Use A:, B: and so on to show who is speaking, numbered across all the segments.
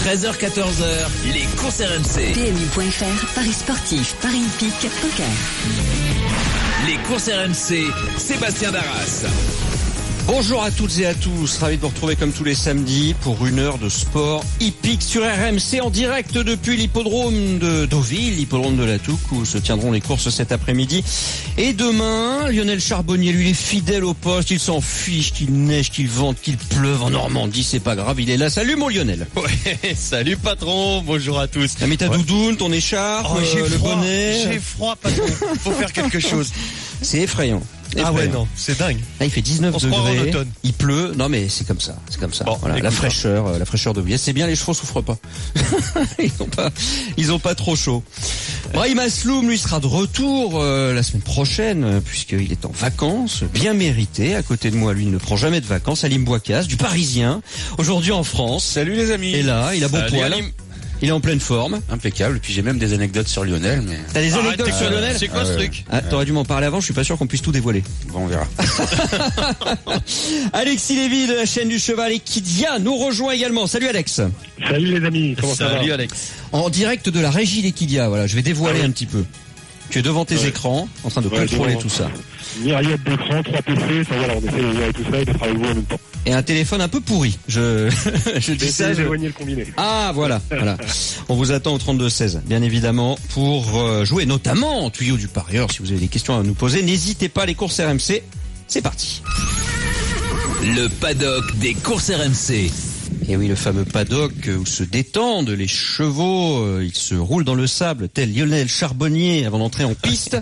A: 13h-14h, les courses RMC.
B: PMU.fr, Paris sportif, Paris hippique, poker.
A: Les courses RMC, Sébastien Darras.
C: Bonjour à toutes et à tous, ravi de vous retrouver comme tous les samedis pour une heure de sport hippique sur RMC en direct depuis l'hippodrome de Deauville, l'hippodrome de la Touque où se tiendront les courses cet après-midi. Et demain, Lionel Charbonnier, lui, il est fidèle au poste, il s'en fiche qu'il neige, qu'il vente, qu'il pleuve en Normandie, c'est pas grave, il est là. Salut mon Lionel.
D: Ouais, salut patron, bonjour à tous.
C: T'as mis ta doudoune, ton écharpe, le bonnet.
D: J'ai froid patron, faut faire quelque chose.
C: C'est effrayant.
D: Ah ouais, non, c'est dingue.
C: Là, il fait 19 degrés, il pleut. Non mais c'est comme ça. Bon, voilà, la fraîcheur de Deauville. C'est bien, les chevaux souffrent pas. ils ont pas trop chaud. Brahim Asloum, lui, sera de retour la semaine prochaine puisqu'il est en vacances, bien mérité. À côté de moi, lui, il ne prend jamais de vacances. Alim Bouakas, du Parisien, aujourd'hui en France.
E: Salut les amis.
C: Et là, il a bon poil. Alim. Il est en pleine forme.
E: Impeccable. Puis j'ai même des anecdotes sur Lionel. Mais...
C: T'as des anecdotes sur Lionel?
D: C'est quoi ce truc?
C: T'aurais dû m'en parler avant, je suis pas sûr qu'on puisse tout dévoiler.
E: Bon, on verra.
C: Alexis Lévy de la chaîne du Cheval Equidia nous rejoint également. Salut Alex.
F: Salut les amis, comment ça va?
D: Salut Alex.
C: En direct de la régie l'Equidia, voilà, je vais dévoiler un petit peu. Tu es devant tes écrans, en train de contrôler tout ça.
F: Myriade d'écrans, 3 PC, enfin voilà, on essaie de voir tout ça et de travailler avec vous en même temps.
C: Et un téléphone un peu pourri. Je dis ça.
F: D'éloigner le combiné.
C: Ah, voilà. On vous attend au 32-16, bien évidemment, pour jouer notamment en tuyau du parieur. Si vous avez des questions à nous poser, n'hésitez pas, les courses RMC. C'est parti.
A: Le paddock des courses RMC.
C: Et oui, le fameux paddock où se détendent les chevaux, ils se roulent dans le sable, tel Lionel Charbonnier avant d'entrer en piste.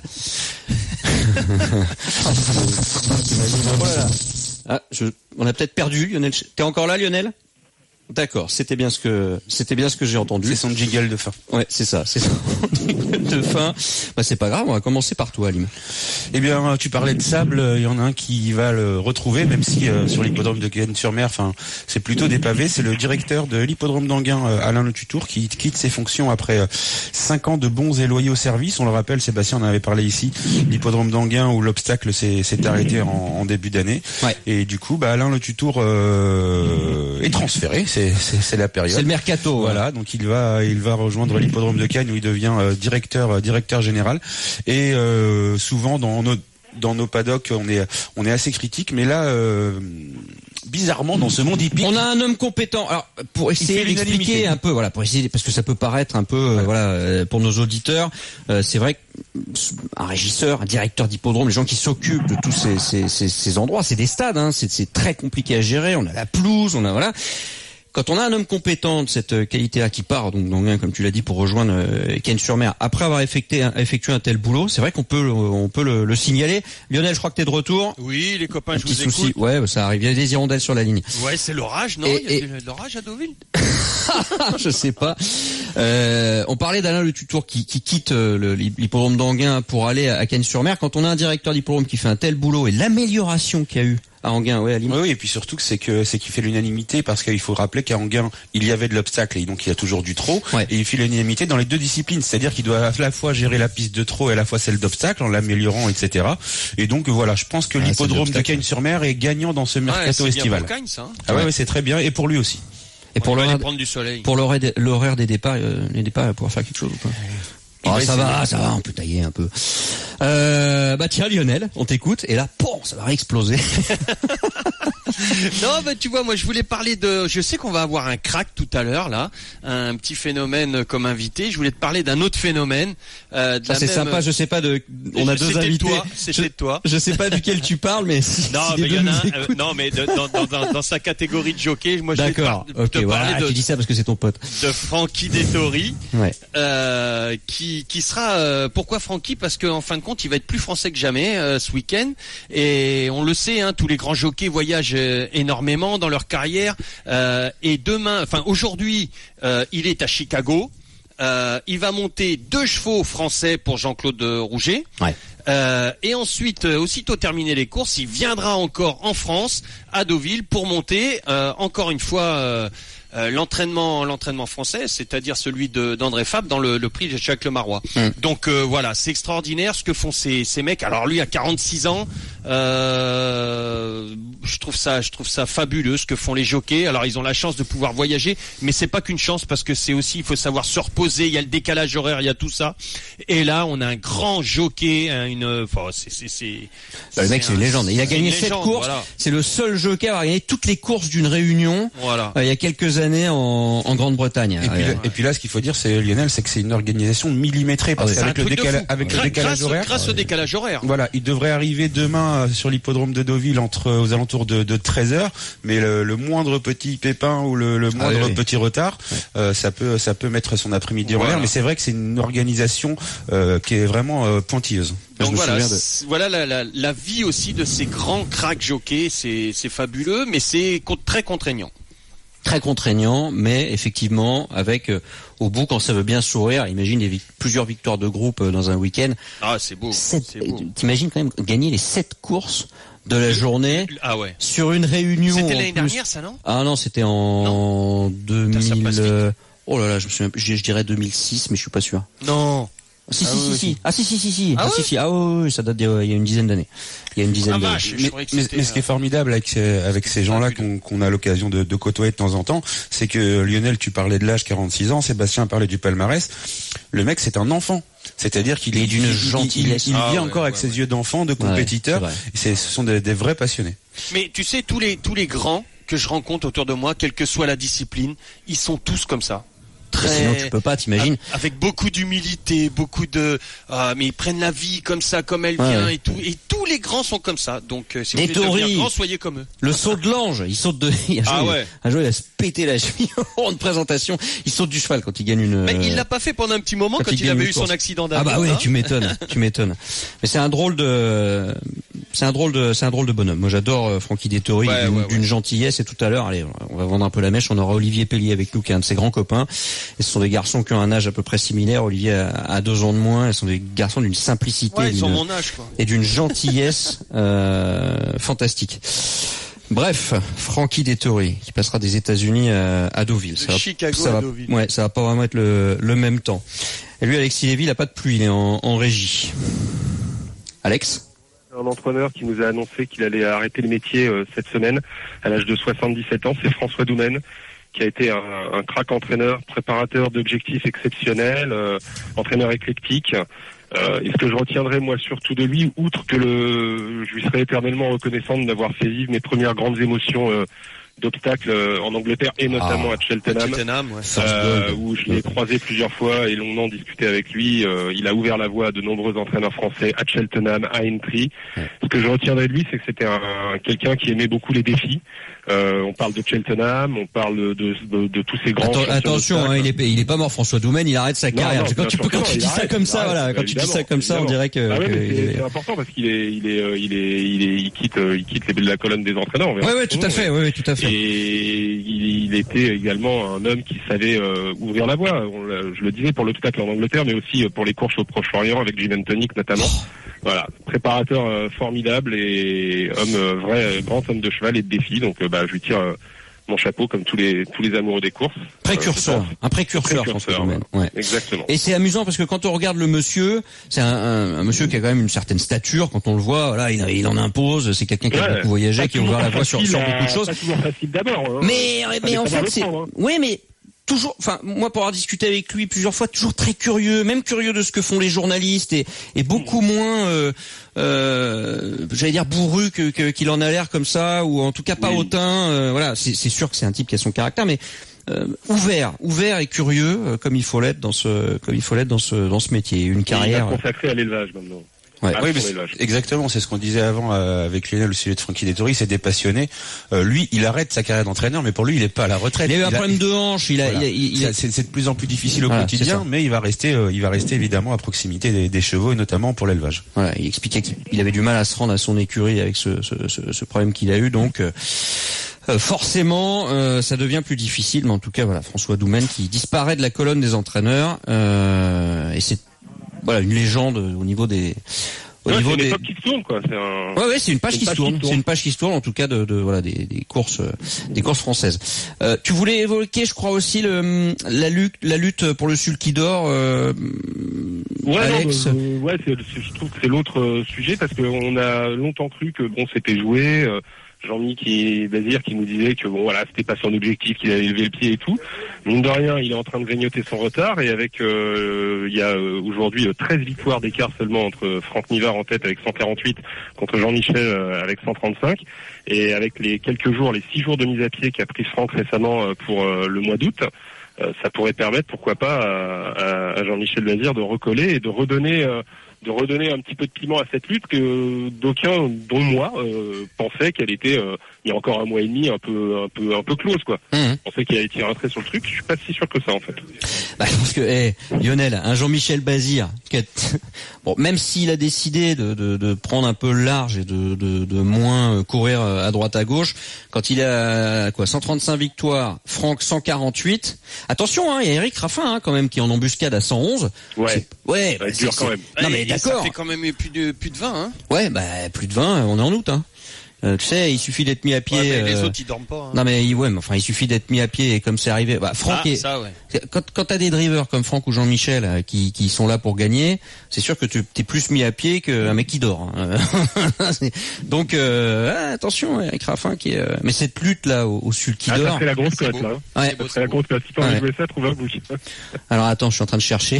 C: On a peut-être perdu Lionel. T'es encore là, Lionel? D'accord, c'était bien ce que j'ai entendu.
E: C'est son jingle de fin.
C: Ouais, c'est ça, c'est son jingle de fin. Bah c'est pas grave, on va commencer par toi, Alim.
E: Eh bien, tu parlais de sable, il y en a un qui va le retrouver, même si sur l'hippodrome de Cagnes-sur-Mer, c'est plutôt des pavés. C'est le directeur de l'hippodrome d'Anguin, Alain Le Tutour, qui quitte ses fonctions après 5 ans de bons et loyaux services. On le rappelle, Sébastien en avait parlé ici, l'hippodrome d'Anguin où l'obstacle s'est arrêté en début d'année. Ouais. Et du coup, Alain Le Tutour est transféré. C'est la période.
C: C'est le mercato.
E: Voilà, donc il va rejoindre l'hippodrome de Cagnes où il devient directeur général. Et souvent dans nos paddocks, on est assez critique, mais là, bizarrement, dans ce monde hippique,
C: on a un homme compétent. Alors, pour essayer d'expliquer un peu, voilà, parce que ça peut paraître un peu, pour nos auditeurs, c'est vrai qu'un régisseur, un directeur d'hippodrome, les gens qui s'occupent de tous ces endroits, c'est des stades, hein, c'est très compliqué à gérer. On a la pelouse, voilà. Quand on a un homme compétent de cette qualité-là qui part, donc d'Anguin, comme tu l'as dit, pour rejoindre Cagnes-sur-Mer, après avoir effectué un tel boulot, c'est vrai qu'on peut le signaler. Lionel, je crois que t'es de retour.
D: Oui, les copains, je vous
C: souci.
D: écoute.
C: Ouais, ça arrive. Il y a des hirondelles sur la ligne.
D: Ouais, c'est l'orage, non? Il y a de l'orage à Deauville?
C: Je sais pas. On parlait d'Alain Le Tutour qui quitte l'hippodrome d'Anguin pour aller à Cagnes-sur-Mer. Quand on a un directeur d'hippodrome qui fait un tel boulot et l'amélioration qu'il y a eu à Anguin, ouais, Aline.
E: Oui, et puis surtout que c'est qu'il fait l'unanimité parce qu'il faut rappeler qu'à Anguin, il y avait de l'obstacle et donc il y a toujours du trot. Ouais. Et il fait l'unanimité dans les deux disciplines, c'est-à-dire qu'il doit à la fois gérer la piste de trot et à la fois celle d'obstacle en l'améliorant, etc. Et donc voilà, je pense que l'hippodrome de Cagnes-sur-Mer est gagnant dans ce mercato estival.
D: Bien pour Cagnes, ça, hein.
E: Ah ouais, c'est très bien et pour lui aussi.
C: Et pour
D: prendre du soleil.
C: Pour l'horaire des départs, il va pouvoir faire quelque chose ou pas? Ça va, on peut tailler un peu. Tiens Lionel, on t'écoute et là, ça va réexploser.
D: Non, tu vois, moi je voulais parler je sais qu'on va avoir un crack tout à l'heure là, un petit phénomène comme invité. Je voulais te parler d'un autre phénomène.
C: C'est sympa, je sais pas on a deux invités.
D: C'était toi.
C: Je sais pas duquel tu parles, mais
D: dans sa catégorie de jockey, moi je vais
C: te parler tu dis ça parce que c'est ton pote.
D: De Francky Dettori, qui sera pourquoi Francky? Parce qu'en fin de compte, il va être plus français que jamais ce week-end. Et on le sait, hein, tous les grands jockeys voyagent énormément dans leur carrière. Et aujourd'hui, il est à Chicago. Il va monter 2 chevaux français pour Jean-Claude Rouget. Ouais. Et ensuite, aussitôt terminé les courses, il viendra encore en France, à Deauville, pour monter encore une fois l'entraînement français, c'est-à-dire celui d'André Fabre dans le prix de Jacques Lemarois. Donc voilà, c'est extraordinaire ce que font ces mecs. Alors lui a 46 ans. Je trouve ça fabuleux ce que font les jockeys. Alors ils ont la chance de pouvoir voyager, mais c'est pas qu'une chance parce que c'est aussi, il faut savoir se reposer. Il y a le décalage horaire, il y a tout ça. Et là, on a un grand jockey,
C: le mec, c'est une légende. Il a gagné 7 courses. Voilà. C'est le seul jockey à avoir gagné toutes les courses d'une réunion. Voilà. Il y a quelques années en Grande-Bretagne.
E: Et puis là, ce qu'il faut dire, c'est Lionel, c'est que c'est une organisation millimétrée parce qu'avec le décalage horaire.
D: Grâce au décalage horaire.
E: Voilà, il devrait arriver demain sur l'hippodrome de Deauville aux alentours de 13h, mais le moindre petit pépin ou le moindre petit retard, ça peut mettre son après-midi en l'air, mais c'est vrai que c'est une organisation qui est vraiment pointilleuse.
D: Donc voilà la vie aussi de ces grands cracks jockeys, c'est fabuleux, mais c'est très contraignant.
C: Très contraignant, mais effectivement, avec au bout, quand ça veut bien sourire, imagine plusieurs victoires de groupe dans un week-end.
D: Ah, c'est beau.
C: T'imagines quand même gagner les 7 courses de la journée sur une réunion.
D: C'était l'année dernière, ça, non?
C: Ah non, c'était en 2000. Oh là là, je dirais 2006, mais je suis pas sûr.
D: Non.
C: Si. Ah oui, ça date il y a une dizaine d'années. Mais
E: ce qui est formidable avec ces gens-là qu'on a l'occasion de côtoyer de temps en temps, c'est que Lionel, tu parlais de l'âge, 46 ans, Sébastien parlait du palmarès. Le mec, c'est un enfant. C'est-à-dire qu'il est d'une gentillesse. Il vit encore avec ses yeux d'enfant, de compétiteur. Ce sont des vrais passionnés.
D: Mais tu sais, tous les grands que je rencontre autour de moi, quelle que soit la discipline, ils sont tous comme ça.
C: Sinon tu peux pas, t'imagines.
D: Avec beaucoup d'humilité, mais ils prennent la vie comme ça, comme elle vient et tout. Et tous les grands sont comme ça. Donc si vous voulez devenir grand, soyez comme eux.
C: Le saut de l'ange, il saute un jour il a se pété la cheville en de présentation. Il saute du cheval quand il gagne une.
D: Mais il l'a pas fait pendant un petit moment quand il avait eu son accident d'avion.
C: Ah bah oui, tu m'étonnes. Mais c'est un drôle de bonhomme. Moi j'adore Francky Dettori, d'une gentillesse. Et tout à l'heure, allez, on va vendre un peu la mèche. On aura Olivier Pellier avec nous, qui est un de ses grands copains. Et ce sont des garçons qui ont un âge à peu près similaire. Olivier a 2 ans de moins. Ils sont des garçons d'une simplicité
D: mon âge, quoi.
C: Et d'une gentillesse fantastique. Bref, Francky Dettori qui passera des États-Unis à Deauville.
D: Deauville.
C: Ouais, ça va pas vraiment être le même temps. Et lui, Alexis Lévy, il a pas de pluie, il est en régie. Alex?
F: Un entraîneur qui nous a annoncé qu'il allait arrêter le métier cette semaine à l'âge de 77 ans, c'est François Doumen, qui a été un crack entraîneur, préparateur d'objectifs exceptionnels, entraîneur éclectique. Et ce que je retiendrai moi surtout de lui, outre que je lui serai éternellement reconnaissant de m'avoir fait vivre mes premières grandes émotions d'obstacles en Angleterre et notamment à Cheltenham, où je l'ai croisé plusieurs fois et longuement discuté avec lui. Il a ouvert la voie à de nombreux entraîneurs français à Cheltenham, à Aintree. Ce que je retiendrai de lui, c'est que c'était quelqu'un qui aimait beaucoup les défis. On parle de Cheltenham, on parle de tous ces grands.
C: Attention, il est pas mort, François Doumen, il arrête sa carrière. Quand tu dis ça comme ça, voilà, quand tu dis ça comme ça, on dirait que.
F: C'est important parce qu'il quitte la colonne des entraîneurs.
C: Ouais, tout à fait, tout à fait.
F: Et il était également un homme qui savait ouvrir la voie. Je le disais pour l'obstacle en Angleterre, mais aussi pour les courses au Proche-Orient avec Jim Tonic notamment. Voilà, préparateur formidable et grand homme de cheval et de défi. Donc je lui tire mon chapeau comme tous les amoureux des courses.
C: Un précurseur, François Doumen. Ouais.
F: Exactement.
C: Et c'est amusant parce que quand on regarde le monsieur, c'est un monsieur qui a quand même une certaine stature. Quand on le voit, voilà, il en impose. C'est quelqu'un qui a beaucoup voyagé, qui a ouvert la voie sur beaucoup de choses.
F: Pas toujours facile d'abord. Hein.
C: Mais en fait, c'est. Oui, mais. Toujours, moi pour avoir discuté avec lui plusieurs fois, toujours très curieux, même curieux de ce que font les journalistes et beaucoup moins, j'allais dire bourru qu'il en a l'air comme ça, ou en tout cas pas hautain. Voilà, c'est sûr que c'est un type qui a son caractère, mais ouvert et curieux, comme il faut l'être dans ce métier. Une carrière
F: consacrée à l'élevage maintenant.
E: Ouais, oui, exactement, c'est ce qu'on disait avant avec Lionel au sujet de Francky Dettori, c'est des passionnés. Lui, il arrête sa carrière d'entraîneur, mais pour lui, il est pas à la retraite.
C: Il a eu un problème de hanche.
E: C'est de plus en plus difficile au quotidien, mais il va rester évidemment à proximité des chevaux et notamment pour l'élevage.
C: Voilà, il expliquait qu'il avait du mal à se rendre à son écurie avec ce problème qu'il a eu, donc. Forcément, ça devient plus difficile, mais en tout cas, voilà, François Doumen qui disparaît de la colonne des entraîneurs, et c'est une légende au niveau Au niveau
F: des qui se tournent, quoi.
C: Ouais, c'est une page qui se tourne. C'est une page qui se tourne, en tout cas, voilà, des courses françaises. Tu voulais évoquer, je crois aussi, la lutte pour le sulky d'or, Alex.
F: Je trouve que c'est l'autre sujet parce qu'on a longtemps cru que c'était joué. Jean-Mi Bazir qui nous disait que c'était pas son objectif, qu'il avait levé le pied et tout. Mine de rien, il est en train de grignoter son retard et avec il y a aujourd'hui 13 victoires d'écart seulement entre Franck Nivard en tête avec 148 contre Jean-Michel avec 135 et avec les 6 jours de mise à pied qu'a pris Franck récemment pour le mois d'août. Ça pourrait permettre, pourquoi pas, à Jean-Michel Bazir de recoller et de redonner un petit peu de piment à cette lutte que d'aucuns, dont moi, pensaient qu'elle était il y a encore un mois et demi un peu close, quoi. Je pensais qu'il allait tirer un trait sur le truc. Je suis pas si sûr que ça, en fait.
C: Je pense que Lionel, un Jean-Michel Bazir, même s'il a décidé de prendre un peu large et de moins courir à droite à gauche, quand il a 135 victoires, Franck 148. Attention, il y a Eric Raffin quand même qui est en embuscade à 111.
F: Ouais, ça dur quand même.
C: Non mais d'accord.
D: Ça fait quand même plus de 20, hein.
C: Ouais, plus de 20, on est en août, hein. Tu sais, il suffit d'être mis à pied.
D: Ouais, mais les autres ils dorment pas. Hein.
C: Non mais il suffit d'être mis à pied et comme c'est arrivé. Franck quand t'as des drivers comme Franck ou Jean-Michel qui sont là pour gagner, c'est sûr que t'es plus mis à pied qu'un mec qui dort. Hein. Donc attention, Eric Raffin qui est. Mais cette lutte là au sulky d'or.
F: Ça serait la grosse cote là.
C: Ouais.
F: Ça serait la grosse cote. Si t'as envie de jouer ça, trouve un bouc.
C: Alors attends, je suis en train de chercher.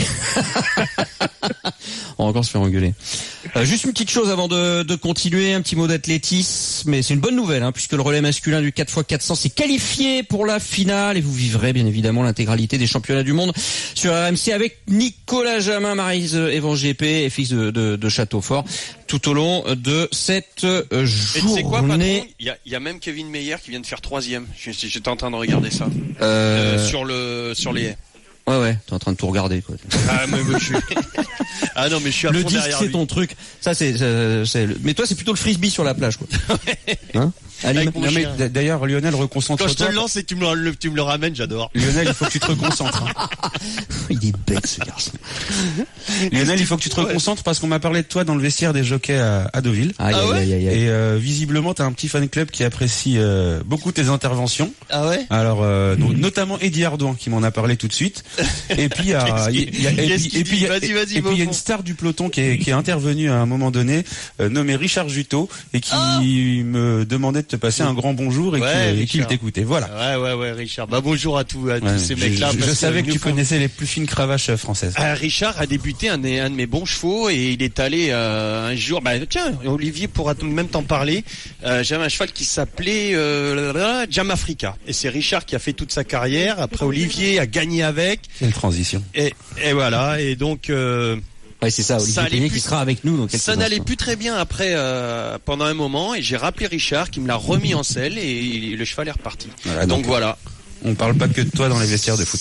C: On va encore se faire engueuler. Juste une petite chose avant de continuer, un petit mot d'athlétisme, mais c'est une bonne nouvelle, puisque le relais masculin du 4x400 s'est qualifié pour la finale et vous vivrez bien évidemment l'intégralité des championnats du monde sur RMC avec Nicolas Jamin, Maryse Evan-GP, FX de Châteaufort tout au long de cette journée.
D: Et tu sais quoi, patron, il y a même Kevin Meyer qui vient de faire 3e. J'étais en train de regarder ça sur les haies.
C: Ouais, t'es en train de tout regarder, quoi.
D: Ah non, mais je suis à fond
C: le disque,
D: derrière
C: c'est
D: lui.
C: ton truc. Ça, mais toi, c'est plutôt le frisbee sur la plage, quoi. Hein?
E: Non, mais d'ailleurs, Lionel, reconcentre-toi.
D: Quand je te le lance et que tu me le ramènes, j'adore.
E: Lionel, il faut que tu te reconcentres.
C: Il est bête, ce garçon.
E: Lionel, il faut que tu te reconcentres parce qu'on m'a parlé de toi dans le vestiaire des jockeys à Deauville. Et visiblement, t'as un petit fan club qui apprécie beaucoup tes interventions.
D: Ah ouais?
E: Alors, notamment Eddie Ardouin qui m'en a parlé tout de suite. Et puis, il y a une star du peloton qui est intervenue à un moment donné, nommé Richard Juteau, et qui me demandait de te passer un grand bonjour et qu'il t'écoutait. Voilà.
D: Ouais, Richard. Bonjour à tous ces mecs-là.
E: Je savais que tu connaissais les plus fines cravaches françaises.
D: Richard a débuté un de mes bons chevaux et il est allé un jour. Tiens, Olivier pourra même t'en parler. J'avais un cheval qui s'appelait Jam Africa et c'est Richard qui a fait toute sa carrière. Après, Olivier a gagné avec.
E: Quelle transition.
D: Et voilà. Et donc.
C: Ouais, c'est ça, Olivier Pénier qui sera avec nous.
D: Ça n'allait plus très bien après pendant un moment et j'ai rappelé Richard qui me l'a remis en selle et le cheval est reparti. Voilà, donc voilà.
E: On parle pas que de toi dans les vestiaires de foot.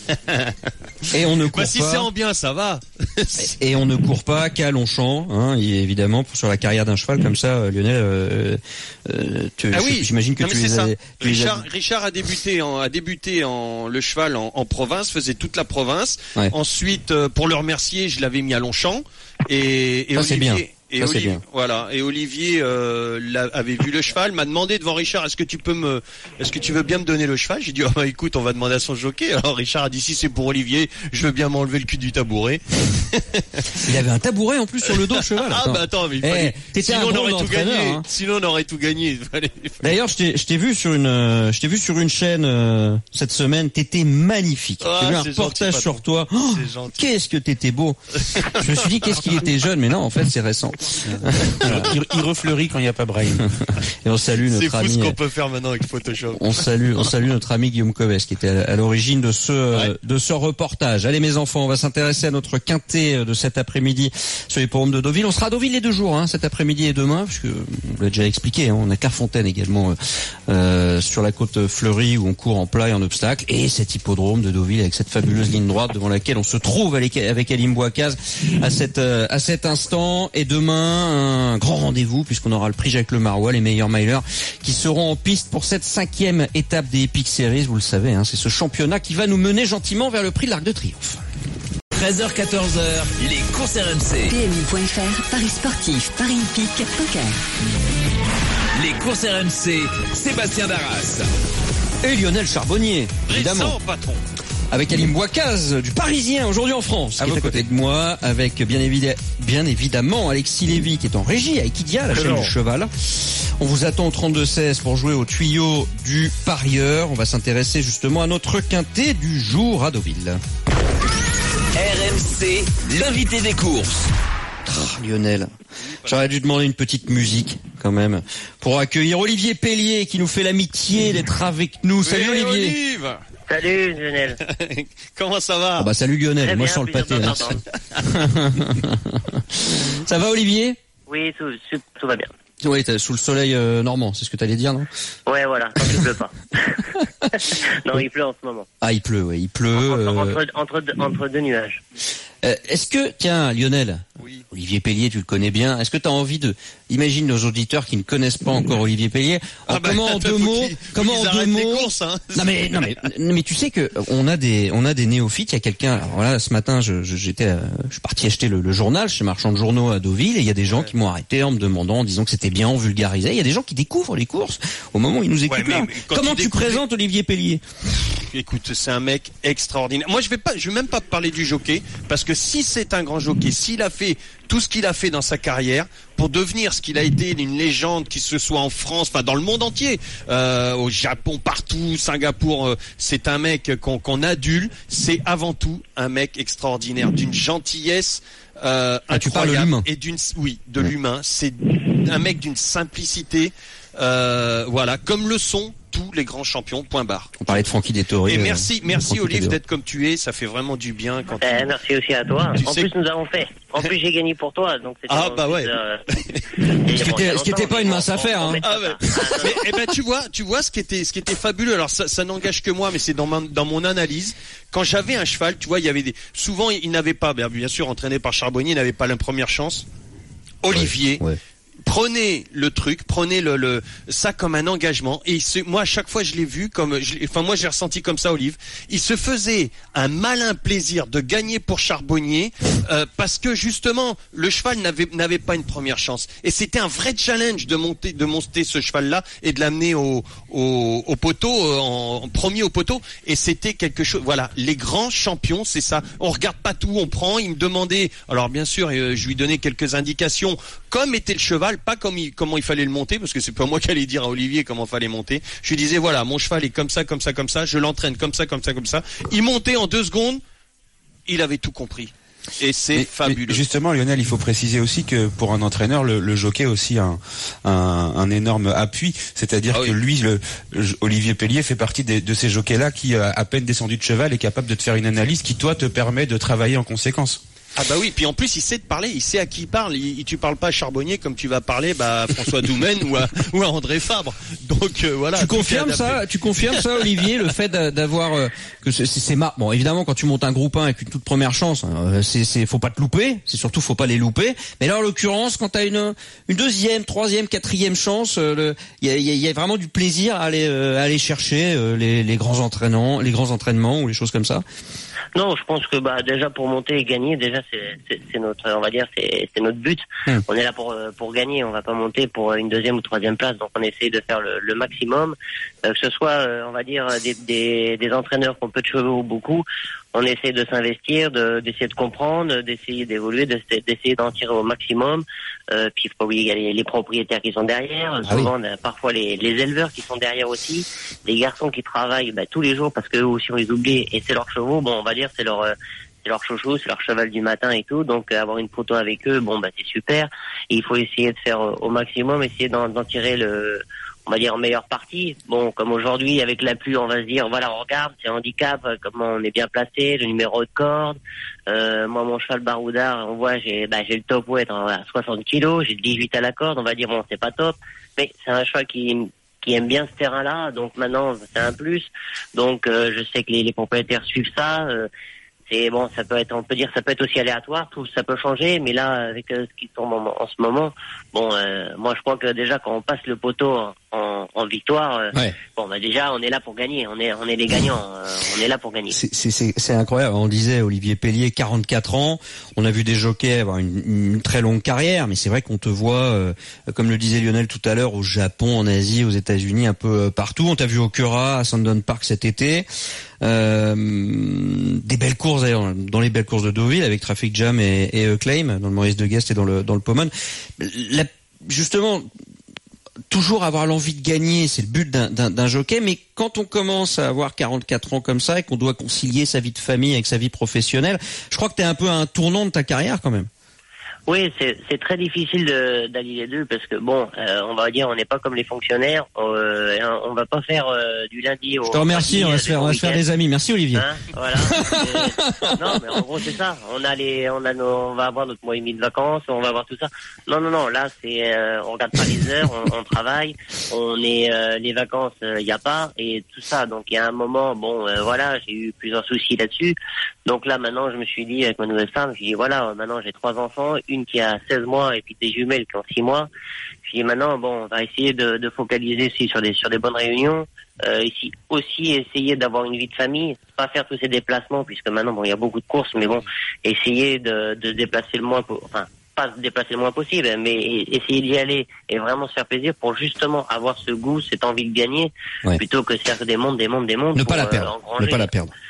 C: Et on ne court pas.
D: Si c'est en bien, ça va.
C: Et on ne court pas qu'à Longchamp, évidemment, sur la carrière d'un cheval comme ça, Lionel. J'imagine que
D: Richard a débuté le cheval en province, faisait toute la province. Ouais. Ensuite, pour le remercier, je l'avais mis à Longchamp. Et
C: ça, c'est bien.
D: Et Olivier avait vu le cheval, m'a demandé devant Richard est-ce que tu veux bien me donner le cheval? J'ai dit écoute, on va demander à son jockey. Alors Richard a dit si c'est pour Olivier, je veux bien m'enlever le cul du tabouret.
C: Il avait un tabouret en plus sur le dos, le cheval.
D: Attends, mais sinon on aurait tout gagné. Sinon on aurait tout gagné.
C: D'ailleurs, je t'ai vu sur une chaîne cette semaine, t'étais magnifique. J'ai vu un reportage sur toi. Qu'est-ce que t'étais beau. Je me suis dit qu'est-ce qu'il était jeune, mais non, en fait c'est récent.
E: Il refleurit quand il n'y a pas Braille.
C: Et on salue notre ami.
D: C'est fou ce qu'on peut faire maintenant avec Photoshop.
C: On salue notre ami Guillaume Coves qui était à l'origine de ce reportage. Allez mes enfants, on va s'intéresser à notre quintet de cet après-midi sur l'hippodrome de Deauville. On sera à Deauville les 2 jours, cet après-midi et demain, puisque on l'a déjà expliqué. On a Carfontaine également sur la côte fleurie où on court en plat et en obstacle, et cet hippodrome de Deauville avec cette fabuleuse ligne droite devant laquelle on se trouve avec Alim Bouakaz à cet instant. Et demain, un grand rendez-vous puisqu'on aura le prix Jacques Le Marois, les meilleurs milers qui seront en piste pour cette 5e étape des Epic Series. Vous le savez, c'est ce championnat qui va nous mener gentiment vers le prix de l'Arc de Triomphe.
A: 13h-14h, les courses RMC.
B: PMU.fr, Paris sportif, Paris hippique, poker.
A: Les courses RMC, Sébastien Darras.
C: Et Lionel Charbonnier, évidemment.
D: Récent, patron.
C: Avec Alim Bouakaz du Parisien aujourd'hui en France, qui est à côté de moi, avec bien évidemment Alexis Lévy qui est en régie avec Idia, la chaîne du cheval. On vous attend au 32-16 pour jouer au tuyau du parieur. On va s'intéresser justement à notre quintet du jour à Deauville.
A: RMC, l'invité des courses.
C: Lionel, j'aurais dû demander une petite musique quand même pour accueillir Olivier Pellier qui nous fait l'amitié d'être avec nous. Salut Olivier.
D: Olive.
G: Salut Lionel.
D: Comment ça va?
C: Ah bah salut Lionel,
G: Très
C: moi
G: bien,
C: je sens le pâté. Ça va Olivier?
G: Oui, tout va bien.
C: Oui, t'es sous le soleil normand, c'est ce que t'allais dire, non?
G: Ouais, voilà, quand il pleut pas. Non, il pleut en ce moment.
C: Ah, il pleut, oui, il pleut.
G: Entre deux nuages.
C: Est-ce que, tiens, Lionel,
D: Oui.
C: Olivier Pellier, tu le connais bien. Est-ce que tu as envie de, imagine nos auditeurs qui ne connaissent pas encore Olivier Pellier. Comment en deux mots,
D: courses, hein.
C: Non mais tu sais que on a des néophytes. Il y a quelqu'un. Alors voilà, ce matin, je suis parti acheter le journal chez Marchand de Journaux à Deauville et il y a des gens qui m'ont arrêté en me demandant, en disant que c'était bien, on vulgarisait. Il y a des gens qui découvrent les courses au moment où ils nous écoutent.
D: Ouais,
C: là. Comment tu présentes Olivier Pellier?
D: Écoute, c'est un mec extraordinaire. Moi, je vais même pas parler du jockey, parce que si c'est un grand jockey, s'il a fait tout ce qu'il a fait dans sa carrière pour devenir ce qu'il a été, une légende, qui se soit en France, enfin dans le monde entier, au Japon, partout, Singapour, c'est un mec qu'on adule. C'est avant tout un mec extraordinaire, d'une gentillesse incroyable.
C: Tu parles de l'humain.
D: Et de l'humain. C'est un mec d'une simplicité, voilà, comme le sont tous les grands champions, point barre.
C: On parlait de Francky Dettori.
D: Et merci Olive d'être comme tu es, ça fait vraiment du bien quand
G: Merci aussi à toi. En plus, nous avons fait. En plus, j'ai gagné pour toi, donc c'était
D: ouais.
C: Ce qui était pas une mince affaire, hein.
D: Mais tu vois ce qui était fabuleux. Alors ça n'engage que moi, mais c'est dans mon analyse. Quand j'avais un cheval, tu vois, il y avait souvent il n'avait pas, bien sûr, entraîné par Charbonnier, il n'avait pas la première chance. Olivier. Ouais. Prenez le truc, prenez ça comme un engagement. Et moi, à chaque fois, je l'ai vu moi, j'ai ressenti comme ça, Olive. Il se faisait un malin plaisir de gagner pour Charbonnier, parce que justement, le cheval n'avait pas une première chance. Et c'était un vrai challenge de monter ce cheval-là et de l'amener au poteau, en premier au poteau. Et c'était quelque chose. Voilà, les grands champions, c'est ça. On regarde pas tout, on prend. Il me demandait. Alors bien sûr, je lui donnais quelques indications. Comme était le cheval, pas comment il fallait le monter, parce que c'est pas moi qui allais dire à Olivier comment il fallait monter. Je lui disais, voilà, mon cheval est comme ça, comme ça, comme ça, je l'entraîne comme ça, comme ça, comme ça. Il montait en 2 secondes, il avait tout compris. Et c'est fabuleux.
E: Mais justement, Lionel, il faut préciser aussi que pour un entraîneur, le jockey a aussi un énorme appui. C'est-à-dire que lui, Olivier Pellier fait partie de ces jockeys-là qui, à peine descendu de cheval, est capable de te faire une analyse qui, toi, te permet de travailler en conséquence.
D: Ah bah oui, puis en plus il sait te parler, il sait à qui il parle. Tu parles pas à Charbonnier comme tu vas parler à François Doumen ou à André Fabre. Donc voilà.
C: Tu confirmes ça, Olivier, le fait d'avoir que c'est marrant. Bon, évidemment, quand tu montes un groupe 1 avec une toute première chance, faut pas te louper. C'est surtout faut pas les louper. Mais là, en l'occurrence, quand t'as une deuxième, troisième, quatrième chance, il y a vraiment du plaisir à aller chercher les grands entraînements ou les choses comme ça.
G: Non, je pense que déjà pour monter et gagner, déjà c'est notre, on va dire, c'est notre but. On est là pour gagner, on va pas monter pour une 2e ou 3e place. Donc on essaie de faire le maximum, que ce soit on va dire des entraîneurs qui ont peu de chevaux ou beaucoup. On essaie de s'investir, d'essayer de comprendre, d'essayer d'évoluer, d'essayer d'en tirer au maximum. Puis il faut pas oublier, il y a les propriétaires qui sont derrière. Souvent, parfois les éleveurs qui sont derrière aussi. Les garçons qui travaillent tous les jours parce qu'eux aussi on les oublie et c'est leurs chevaux. Bon, on va dire c'est leur chouchou, c'est leur cheval du matin et tout. Donc avoir une photo avec eux, c'est super. Et il faut essayer de faire au maximum, essayer d'en tirer on va dire meilleure partie. Bon, comme aujourd'hui avec la pluie, on va se dire voilà, on regarde, c'est un handicap, comment on est bien placé, le numéro de corde. Moi, mon cheval Baroudard, on voit, j'ai le top weight à 60 kilos, j'ai le 18 à la corde, on va dire bon, c'est pas top, mais c'est un cheval qui aime bien ce terrain-là, donc maintenant c'est un plus. Donc je sais que les propriétaires suivent ça. C'est bon, ça peut être, on peut dire, ça peut être aussi aléatoire, tout ça peut changer, mais là avec ce qui tombe en ce moment, moi je crois que déjà quand on passe le poteau en victoire. Bon, bah déjà, on est là pour gagner. On est les gagnants. On est là pour gagner.
C: C'est incroyable. On disait Olivier Pellier, 44 ans. On a vu des jockeys avoir une très longue carrière, mais c'est vrai qu'on te voit, comme le disait Lionel tout à l'heure, au Japon, en Asie, aux États-Unis, un peu partout. On t'a vu au Cura, à Sandon Park cet été. Des belles courses d'ailleurs, dans les belles courses de Deauville avec Traffic Jam et Claim, dans le Maurice de Guest et dans le Pomone. Justement, toujours avoir l'envie de gagner, c'est le but d'un jockey, mais quand on commence à avoir 44 ans comme ça et qu'on doit concilier sa vie de famille avec sa vie professionnelle, je crois que t'es un peu à un tournant de ta carrière quand même.
G: Oui, c'est très difficile d'allier les deux parce que bon, on va dire, on n'est pas comme les fonctionnaires. On va pas faire du lundi au. Je
C: te remercie. On va se faire des amis. Merci Olivier.
G: Hein, voilà. Non, mais en gros c'est ça. On va avoir notre mois et demi de vacances. On va avoir tout ça. Non. Là, c'est on regarde pas les heures. On travaille. On est les vacances, il y a pas et tout ça. Donc il y a un moment, bon, voilà, j'ai eu plusieurs soucis là-dessus. Donc là, maintenant, je me suis dit avec ma nouvelle femme, je dis voilà, maintenant j'ai 3 enfants. Une qui a 16 mois et puis des jumelles qui ont 6 mois. Puis maintenant, bon, on va essayer de focaliser aussi sur des bonnes réunions. Ici aussi essayer d'avoir une vie de famille, pas faire tous ces déplacements puisque maintenant bon, il y a beaucoup de courses, mais bon, essayer de se déplacer le moins, enfin pas se déplacer le moins possible, mais essayer d'y aller et vraiment se faire plaisir pour justement avoir ce goût, cette envie de gagner, plutôt que faire des mondes.
C: Ne pas la perdre. Ne pas la perdre.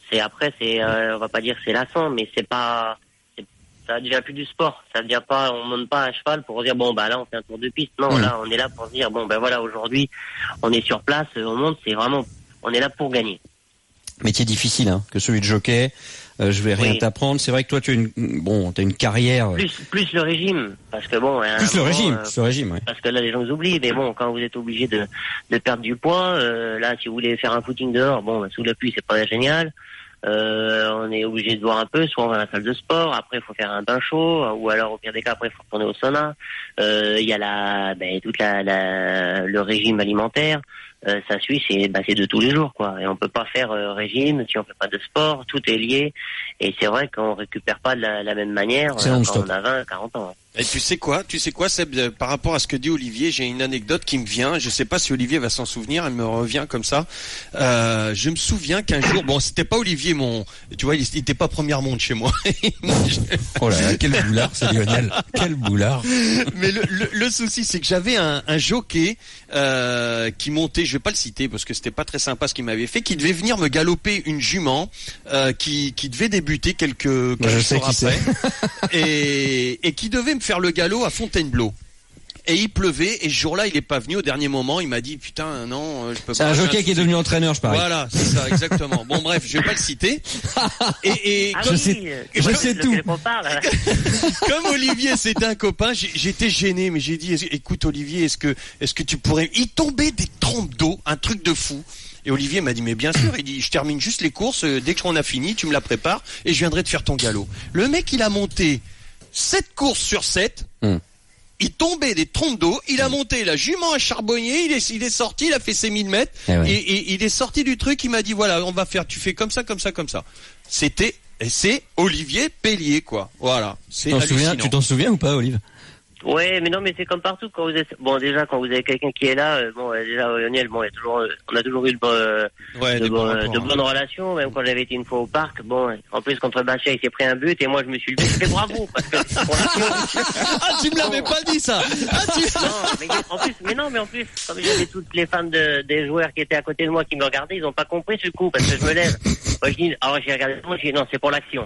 G: On va pas dire que c'est lassant, mais c'est pas. Ça devient plus du sport. Ça devient pas, on monte pas à cheval pour dire bon bah là on fait un tour de piste. Non, là on est là pour dire bon ben voilà, aujourd'hui on est sur place, on monte, c'est vraiment, on est là pour gagner.
C: Métier difficile, hein, que celui de jockey. Je vais rien t'apprendre. C'est vrai que toi tu as t'as une carrière.
G: Plus le régime, parce que bon.
C: Plus le régime.
G: Parce que là les gens vous oublient, mais bon quand vous êtes obligé de perdre du poids, là si vous voulez faire un footing dehors, bon sous la pluie c'est pas génial. On est obligé de boire un peu, soit on va à la salle de sport, après il faut faire un bain chaud, ou alors au pire des cas après il faut retourner au sauna. Il y a le régime alimentaire, ça suit, c'est de tous les jours quoi. Et on peut pas faire régime si on fait pas de sport, tout est lié. Et c'est vrai qu'on récupère pas de la même manière quand on a 20, 40 ans.
D: Et tu sais quoi, Seb, par rapport à ce que dit Olivier, j'ai une anecdote qui me vient. Je sais pas si Olivier va s'en souvenir, elle me revient comme ça. Je me souviens qu'un jour, bon, c'était pas Olivier tu vois, il était pas première monte chez moi.
E: Oh là là, quel boulard, c'est Lionel. Quel boulard.
D: Mais le souci, c'est que j'avais un jockey, qui montait, je vais pas le citer parce que c'était pas très sympa ce qu'il m'avait fait, qui devait venir me galoper une jument, qui devait débuter quelques jours après. Et qui devait me faire le galop à Fontainebleau. Et il pleuvait, et ce jour-là, il est pas venu au dernier moment. Il m'a dit, putain, non, je peux pas.
C: C'est un jockey qui est devenu entraîneur, je parie.
D: Voilà, c'est ça, exactement. Bon, bref, je vais pas le citer.
C: Je sais tout.
D: Comme Olivier, c'était un copain, j'étais gêné, mais j'ai dit, écoute, Olivier, est-ce que tu pourrais, il tombait des trompes d'eau, un truc de fou. Et Olivier m'a dit, mais bien sûr, il dit, je termine juste les courses, dès qu'on a fini, tu me la prépares, et je viendrai te faire ton galop. Le mec, il a monté 7 courses sur 7. Il tombait des trompes d'eau, il a monté la jument à Charbonnier, il est sorti, il a fait ses 1000 mètres, et il est sorti du truc, il m'a dit, voilà, on va faire, tu fais comme ça. C'est Olivier Pellier, quoi. Voilà. C'est hallucinant.
C: Tu t'en souviens ou pas, Olive?
G: Ouais, mais non, mais c'est comme partout quand vous êtes, bon, déjà, quand vous avez quelqu'un qui est là, déjà, Lionel, bon, on a toujours eu de bonnes relations, même quand j'avais été une fois au parc, bon, en plus, contre Bachia, il s'est pris un but, et moi, je me suis levé, c'était bravo, parce que,
D: tu me l'avais pas dit, ça!
G: Non, mais en plus, comme j'avais toutes les fans des joueurs qui étaient à côté de moi qui me regardaient, ils ont pas compris ce coup, parce que je me lève. Moi, je dis, alors, j'ai regardé, moi, je dis, non, c'est pour l'action.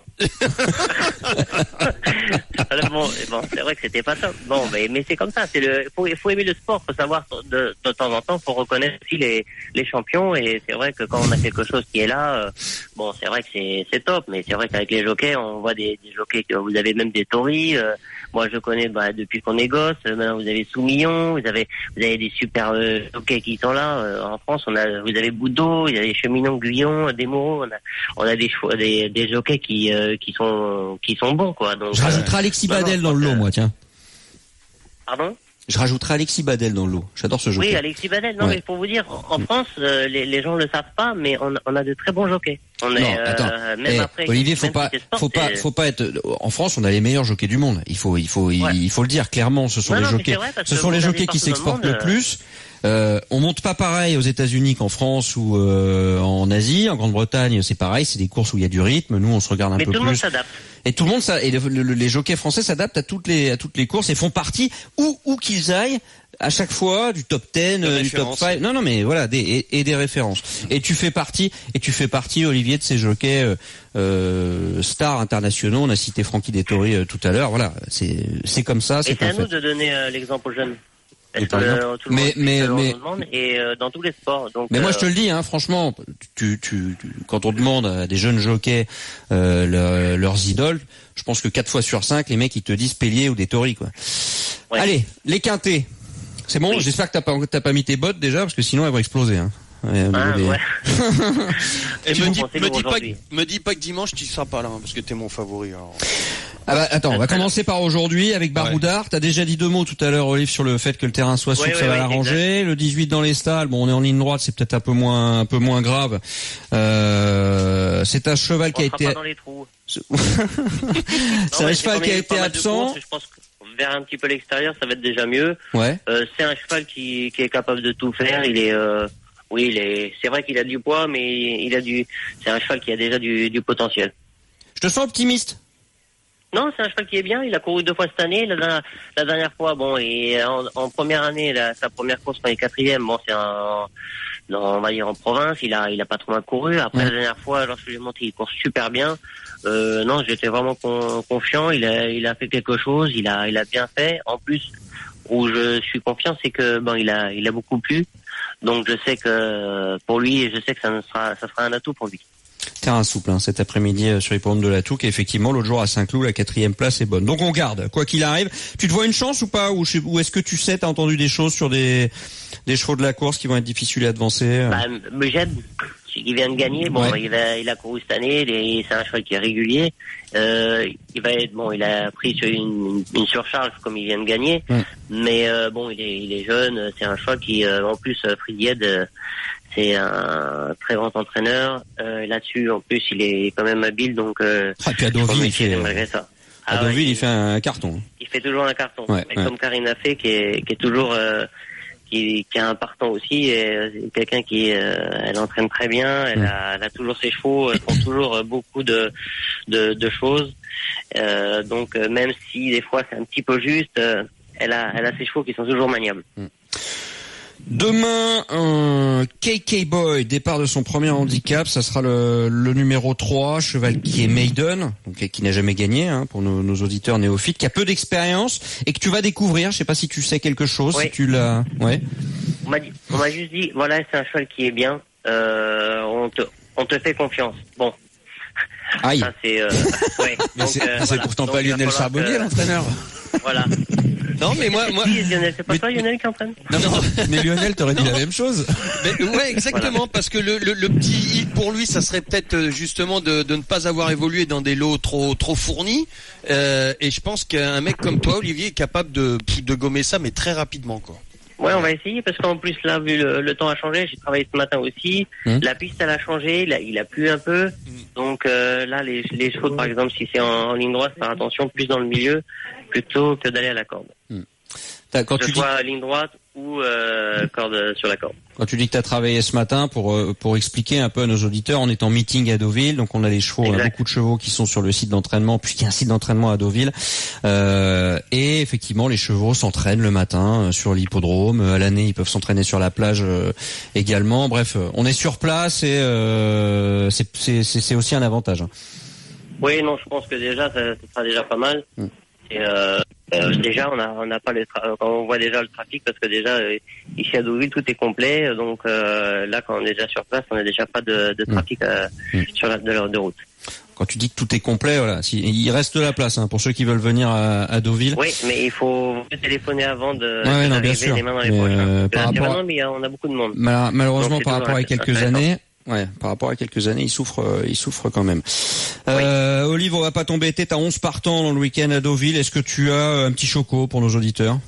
G: Alors, bon, c'est vrai que c'était pas top. Bon, mais c'est comme ça. Faut aimer le sport. Faut savoir de temps en temps. Faut reconnaître aussi les champions. Et c'est vrai que quand on a quelque chose qui est là, bon, c'est vrai que c'est top. Mais c'est vrai qu'avec les jockeys, on voit des jockeys que vous avez même des Tories. Moi, je connais depuis qu'on est gosse. Maintenant, vous avez Soumillon. Vous avez des super jockeys qui sont là. En France, vous avez Boudot. Il y a des Cheminot, Guyon, des Moreau. On a des jockeys qui sont bons, quoi. Donc,
C: je rajouterai Alexis Badel dans le lot, moi, tiens.
G: Pardon?
C: Je rajouterai Alexis Badel dans le lot. J'adore ce jockey.
G: Oui, Alexis Badel. Non, mais pour vous dire, en France, les gens le savent pas, mais on a de très bons jockeys. Même après.
C: Olivier, faut pas être. En France, on a les meilleurs jockeys du monde. Il faut le dire clairement. Ce sont les jockeys. Ce sont les jockeys qui s'exportent le plus. On monte pas pareil aux États-Unis qu'en France ou en Asie. En Grande-Bretagne, c'est pareil, c'est des courses où il y a du rythme. Nous, on se regarde un peu plus.
G: Mais tout le monde s'adapte.
C: Et tout le monde, et les jockeys français s'adaptent à toutes les courses et font partie où qu'ils aillent à chaque fois du top 10, du top 5. Non, mais voilà, des références. Et tu fais partie, Olivier, de ces jockeys stars internationaux. On a cité Frankie Dettori tout à l'heure. Voilà, c'est comme ça.
G: Et c'est à nous de donner l'exemple aux jeunes. Parce que tout le monde demande, et dans tous les sports. Donc,
C: mais moi je te le dis, franchement, quand on demande à des jeunes jockeys leurs idoles, je pense que 4 fois sur 5, les mecs ils te disent Pellier ou Dettori, quoi. Ouais. Allez, les quintés. C'est bon, oui. J'espère que t'as pas mis tes bottes déjà, parce que sinon elles vont exploser.
G: Ouais.
D: Et me dis pas que dimanche tu seras pas là, parce que t'es mon favori. Alors.
C: Ah bah attends, on va commencer par aujourd'hui avec Baroudard. T'as déjà dit 2 mots tout à l'heure, Olive, sur le fait que le terrain soit souple, ça va l'arranger. Le 18 dans les stalles, bon, on est en ligne droite, c'est peut-être un peu moins grave. C'est un cheval qui a été.
G: Pas dans les trous.
C: C'est un cheval qui a été absent.
G: Je pense que vers un petit peu l'extérieur, ça va être déjà mieux.
C: Ouais.
G: C'est un cheval qui est capable de tout faire. C'est vrai qu'il a du poids, mais c'est un cheval qui a déjà du potentiel.
C: Je te sens optimiste.
G: Non, c'est un cheval qui est bien. Il a couru 2 fois cette année. La dernière fois, bon, et en première année, sa première course, quand il est 4e, bon, on va dire en province, il a pas trop mal couru. Après, la dernière fois, lorsque j'ai monté, il court super bien. Non, j'étais vraiment confiant. Il a fait quelque chose. Il a bien fait. En plus, où je suis confiant, c'est que il a beaucoup plu. Donc, je sais que pour lui, ça sera un atout pour lui.
C: Terrain souple cet après-midi sur les pommes de la Touque, et effectivement l'autre jour à Saint-Cloud la 4e place est bonne. Donc on garde, quoi qu'il arrive. Tu te vois une chance ou pas, ou est-ce que tu sais, t'as entendu des choses sur des chevaux de la course qui vont être difficiles à avancer?
G: Megède, il vient de gagner. Bon, il a couru cette année. C'est un cheval qui est régulier. Il a pris sur une surcharge comme il vient de gagner. Mais il est jeune. C'est un cheval qui, en plus, Fridied, c'est un très grand entraîneur. Là-dessus, en plus, il est quand même habile. Donc,
C: puis à Deauville, il fait un carton.
G: Il fait toujours un carton. Comme Karine a fait, qui est toujours, qui a un partant aussi. Et c'est quelqu'un qui, elle entraîne très bien. Elle a toujours ses chevaux. Elle font toujours beaucoup de choses. Donc, même si des fois c'est un petit peu juste, elle a ses chevaux qui sont toujours maniables.
C: Demain, un KK Boy, départ de son premier handicap, ça sera le numéro 3, cheval qui est maiden, donc qui n'a jamais gagné, pour nos auditeurs néophytes, qui a peu d'expérience et que tu vas découvrir. Je sais pas si tu sais quelque chose, si tu l'as. Ouais.
G: On m'a juste dit, voilà, c'est un cheval qui est bien. On te fait confiance. Bon.
C: Aïe.
G: Ça, c'est.
E: Mais c'est pourtant pas Lionel Charbonnier, l'entraîneur.
G: Voilà.
D: Non, mais moi.
G: Lionel, c'est pas toi, Lionel, qui entraîne.
E: Non. Mais Lionel, t'aurais dit la même chose.
D: Mais, ouais, exactement, voilà. Parce que le petit hic pour lui, ça serait peut-être justement de ne pas avoir évolué dans des lots trop fournis. Et je pense qu'un mec comme toi, Olivier, est capable de gommer ça, mais très rapidement, quoi.
G: Ouais, on va essayer, parce qu'en plus, là, vu le temps a changé, j'ai travaillé ce matin aussi. La piste, elle a changé, il a plu un peu. Donc là, les chevaux, par exemple, si c'est en ligne droite, faire attention plus dans le milieu, plutôt que d'aller à la corde. Que ce soit ligne droite ou corde sur la corde.
C: Quand tu dis que tu as travaillé ce matin, pour expliquer un peu à nos auditeurs, on est en meeting à Deauville, donc on a les chevaux, on a beaucoup de chevaux qui sont sur le site d'entraînement, puisqu'il y a un site d'entraînement à Deauville, et effectivement les chevaux s'entraînent le matin sur l'hippodrome, à l'année ils peuvent s'entraîner sur la plage également. Bref, on est sur place et c'est aussi un avantage.
G: Oui, non, je pense que déjà ça sera déjà pas mal. Et déjà on n'a pas quand on voit déjà le trafic, parce que déjà ici à Deauville tout est complet, donc là quand on est déjà sur place, on n'a déjà pas de trafic sur l'heure de route.
C: Quand tu dis que tout est complet, voilà, il reste de la place pour ceux qui veulent venir à Deauville.
G: Oui, mais il faut téléphoner avant
C: d'arriver
G: les mains dans les poches. Mais on a beaucoup de monde.
C: Malheureusement, par rapport à quelques années. Ouais, par rapport à quelques années, il souffre quand même. Olive, on va pas t'embêter, t'as 11 partants dans le week-end à Deauville. Est-ce que tu as un petit choco pour nos auditeurs?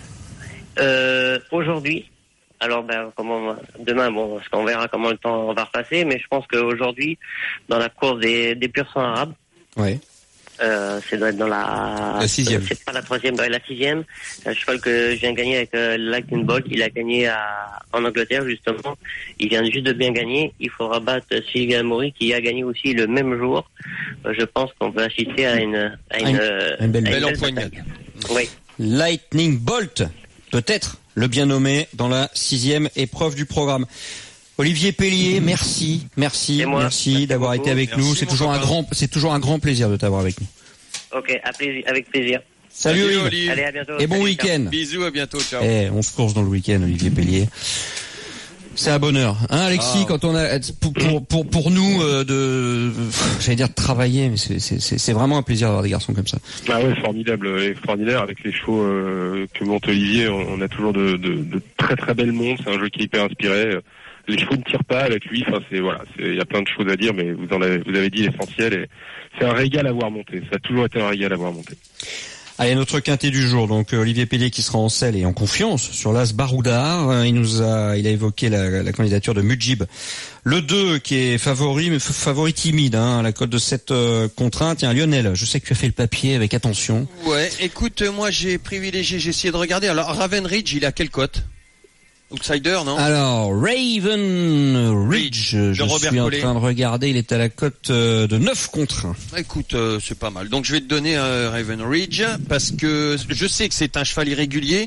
G: Aujourd'hui, alors demain, parce qu'on verra comment le temps va repasser, mais je pense qu'aujourd'hui, dans la course des pur sang arabes, Ça doit être dans la
E: 6e.
G: C'est pas la 3e, dans la 6e. Un cheval que je viens de gagner avec Lightning Bolt. Il a gagné en Angleterre, justement. Il vient juste de bien gagner. Il faudra battre Sylvain Maury, qui a gagné aussi le même jour. Je pense qu'on peut assister à une
D: belle empoignade.
G: Oui.
C: Lightning Bolt, peut-être le bien nommé dans la 6e épreuve du programme. Olivier Pellier, merci d'avoir été avec nous. C'est toujours un grand plaisir de t'avoir avec nous.
G: Ok, avec plaisir.
C: Salut Olivier.
G: Allez, à bientôt.
C: Et bon week-end.
D: Bisous, à bientôt, ciao.
C: On se course dans le week-end, Olivier Pellier. C'est un bonheur, hein, Alexis, quand on a pour nous j'allais dire de travailler, mais c'est vraiment un plaisir d'avoir des garçons comme ça.
F: Ah ouais, formidable, extraordinaire avec les chevaux que monte Olivier. On a toujours de très très belles montres. C'est un jeu qui est hyper inspiré. Les chevaux ne tirent pas avec lui. Enfin, il y a plein de choses à dire, mais vous avez dit l'essentiel. Et c'est un régal à voir monter. Ça a toujours été un régal à voir monter.
C: Allez, notre quintet du jour, donc Olivier Pellier qui sera en selle et en confiance sur l'As Baroudard. Il a évoqué la candidature de Mujib. Le 2 qui est favori, mais favori timide, hein, la cote de 7 contre 1. Tiens, Lionel, je sais que tu as fait le papier avec attention.
D: Ouais, écoute, moi j'ai essayé de regarder. Alors, Raven Ridge, il a quelle cote? Outsider, non? Alors,
C: Raven Ridge, je suis en train de regarder, il est à la cote de 9 contre 1.
D: Écoute, c'est pas mal. Donc je vais te donner Raven Ridge, parce que je sais que c'est un cheval irrégulier,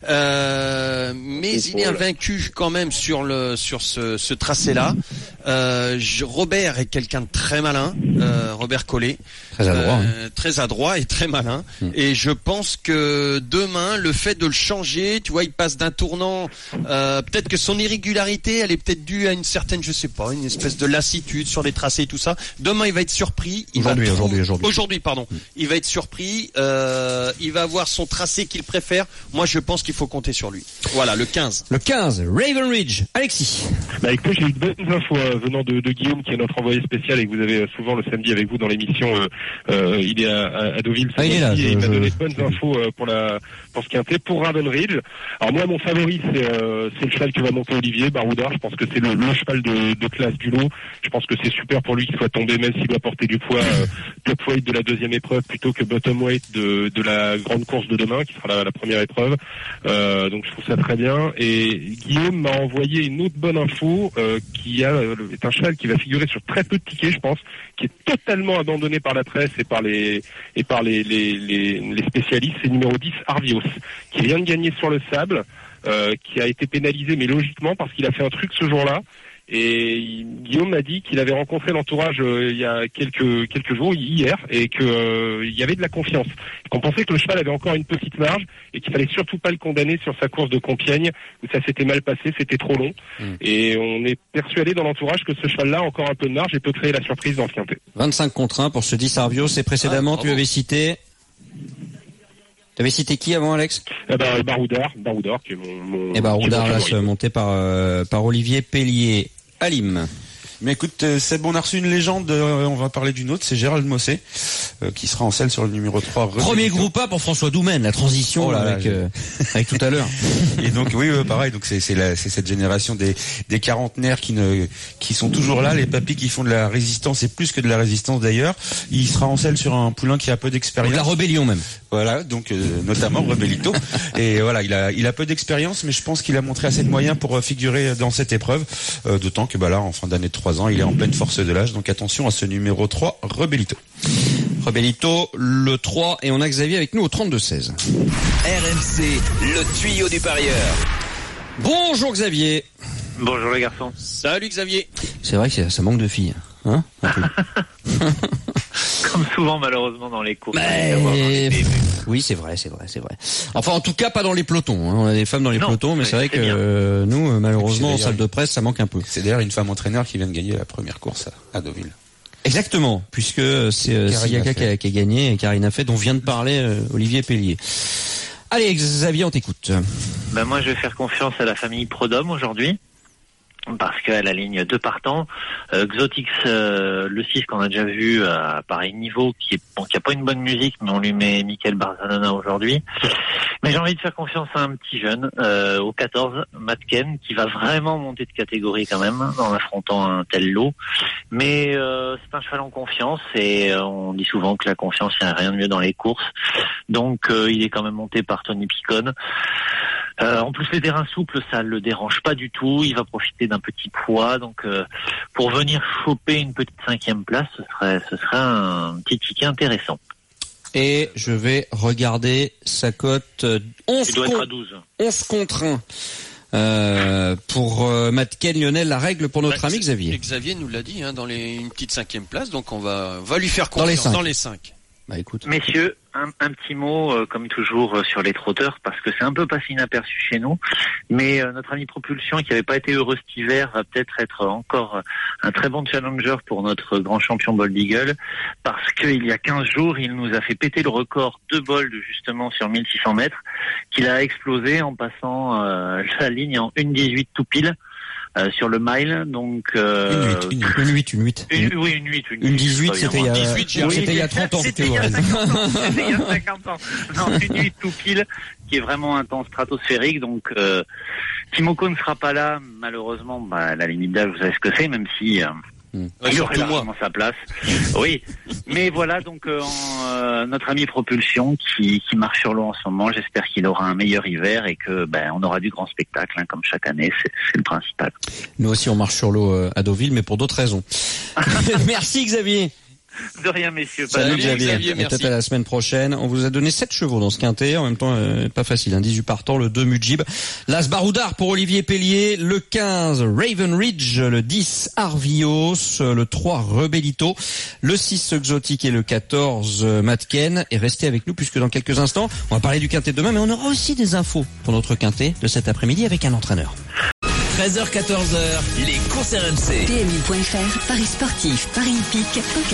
D: mais il est invaincu quand même sur ce tracé-là. Robert est quelqu'un de très malin, Robert Collet. Très adroit et très malin. Et je pense que demain, le fait de le changer, tu vois, il passe d'un tournant, peut-être que son irrégularité, elle est peut-être due à une certaine, je sais pas, une espèce de lassitude sur les tracés et tout ça. Demain, il va être surpris. Aujourd'hui, pardon. Il va être surpris. Il va avoir son tracé qu'il préfère. Moi, je pense qu'il faut compter sur lui. Voilà, le 15.
C: Le 15, Raven Ridge. Alexis.
F: Écoutez, j'ai eu de bonnes infos venant de Guillaume, qui est notre envoyé spécial et que vous avez souvent le samedi avec vous dans l'émission. Il est à Deauville.
C: Il est là.
F: Il m'a donné de bonnes infos pour ce quintet. Pour Raven Ridge. Alors moi, mon favori, c'est le cheval que va monter Olivier Baroudard. Je pense que c'est le cheval de classe du lot. Je pense que c'est super pour lui qu'il soit tombé, même s'il doit porter du poids top weight de la deuxième épreuve plutôt que bottom weight de la grande course de demain, qui sera la première épreuve. Donc je trouve ça très bien. Et Guillaume m'a envoyé une autre bonne info qui est un cheval qui va figurer sur très peu de tickets, je pense, qui est totalement abandonné par la presse et par les spécialistes. C'est numéro 10 Arvios, qui vient de gagner sur le sable. Qui a été pénalisé, mais logiquement, parce qu'il a fait un truc ce jour-là. Et Guillaume m'a dit qu'il avait rencontré l'entourage il y a quelques jours, hier, et que il y avait de la confiance. Qu'on pensait que le cheval avait encore une petite marge et qu'il fallait surtout pas le condamner sur sa course de Compiègne où ça s'était mal passé, c'était trop long. Et on est persuadé dans l'entourage que ce cheval-là a encore un peu de marge et peut créer la surprise dans le quintet.
C: 25 contre 1 pour ce 10 Arvios. Et précédemment, tu avais cité... Tu avais cité qui avant, Alex?
F: Baroudard, qui est mon
C: Baroudard, là, monté par Olivier Pellier. Alim.
E: Mais écoute, Seb, on a reçu une légende, on va parler d'une autre, c'est Gérald Mossé, qui sera en selle sur le numéro 3.
C: Premier groupe A pour François Doumen, la transition avec tout à l'heure.
E: Et donc oui, pareil, donc c'est cette génération des quarantenaires qui sont toujours là, les papis qui font de la résistance et plus que de la résistance d'ailleurs. Il sera en selle sur un poulain qui a peu d'expérience.
C: De la rébellion même.
E: Voilà, donc notamment Rebellito. Et voilà, il a peu d'expérience, mais je pense qu'il a montré assez de moyens pour figurer dans cette épreuve. D'autant que là, en fin d'année de 3 ans, il est en pleine force de l'âge. Donc attention à ce numéro 3, Rebellito.
C: Rebellito, le 3, et on a Xavier avec nous au 32-16.
A: RMC, le tuyau du parieur.
C: Bonjour Xavier.
H: Bonjour les garçons.
D: Salut Xavier.
C: C'est vrai que ça manque de filles, hein?
H: Comme souvent malheureusement dans les courses.
C: Oui, c'est vrai. Enfin, en tout cas, pas dans les pelotons. Hein. On a des femmes dans les pelotons, mais c'est vrai que nous, malheureusement, en salle de presse, ça manque un peu.
E: C'est d'ailleurs une femme entraîneur qui vient de gagner la première course à Deauville.
C: Exactement, puisque c'est Siyaka qui a gagné et Karina Fay, dont vient de parler Olivier Pellier. Allez, Xavier, on t'écoute.
H: Moi, je vais faire confiance à la famille Prodhomme aujourd'hui. parce qu'elle aligne 2 partants. Xotix, le 6 qu'on a déjà vu à pareil niveau, qui a pas une bonne musique, mais on lui met Michael Barzanona aujourd'hui. Mais j'ai envie de faire confiance à un petit jeune, au 14, Matken, qui va vraiment monter de catégorie quand même, en affrontant un tel lot. Mais c'est un cheval en confiance, et on dit souvent que la confiance, il n'y a rien de mieux dans les courses. Donc il est quand même monté par Tony Picon. En plus, les terrains souples, ça le dérange pas du tout. Il va profiter d'un petit poids, donc pour venir choper une petite 5e place, ce serait un petit ticket intéressant.
C: Et je vais regarder sa cote 11 contre 1. Pour Matken, Lionel, la règle pour notre ami Xavier.
D: Xavier nous l'a dit, dans une petite 5e place, donc on va lui faire confiance dans les 5.
C: Bah écoute.
H: Messieurs, un petit mot, comme toujours, sur les trotteurs, parce que c'est un peu passé inaperçu chez nous, mais notre ami Propulsion, qui n'avait pas été heureux cet hiver, va peut-être être encore un très bon challenger pour notre grand champion Bold Eagle, parce qu'il y a 15 jours, il nous a fait péter le record de Bold, justement, sur 1600 mètres, qu'il a explosé en passant la ligne en 1,18 tout pile. Sur le mile, donc
C: une 8.
H: Oui, une 8.
C: Une 18, c'était il y a 30 ans.
H: C'était il y a 50 ans. C'était il y a 50 ans. Non, une 8 tout pile, qui est vraiment un temps stratosphérique. Donc, Timoko ne sera pas là, malheureusement. La limite d'âge, vous savez ce que c'est, même si il aurait largement sa place. Oui, mais voilà, donc notre ami Propulsion qui marche sur l'eau en ce moment. J'espère qu'il aura un meilleur hiver et que on aura du grand spectacle, comme chaque année. C'est le principal.
C: Nous aussi, on marche sur l'eau à Deauville, mais pour d'autres raisons. Merci Xavier.
H: De rien, messieurs.
C: Salut Xavier, merci. Peut-être à la semaine prochaine. On vous a donné 7 chevaux dans ce quintet. En même temps, pas facile. 18 partants, le 2 Mujib. L'As Baroudard pour Olivier Pellier. Le 15 Raven Ridge. Le 10 Arvios. Le 3 Rebellito. Le 6 Exotique et le 14 Matken. Et restez avec nous puisque dans quelques instants, on va parler du quintet de demain, mais on aura aussi des infos pour notre quintet de cet après-midi avec un entraîneur.
A: 13h-14h, les courses RMC.
B: PMU.fr, Paris sportif, Paris hippique, poker.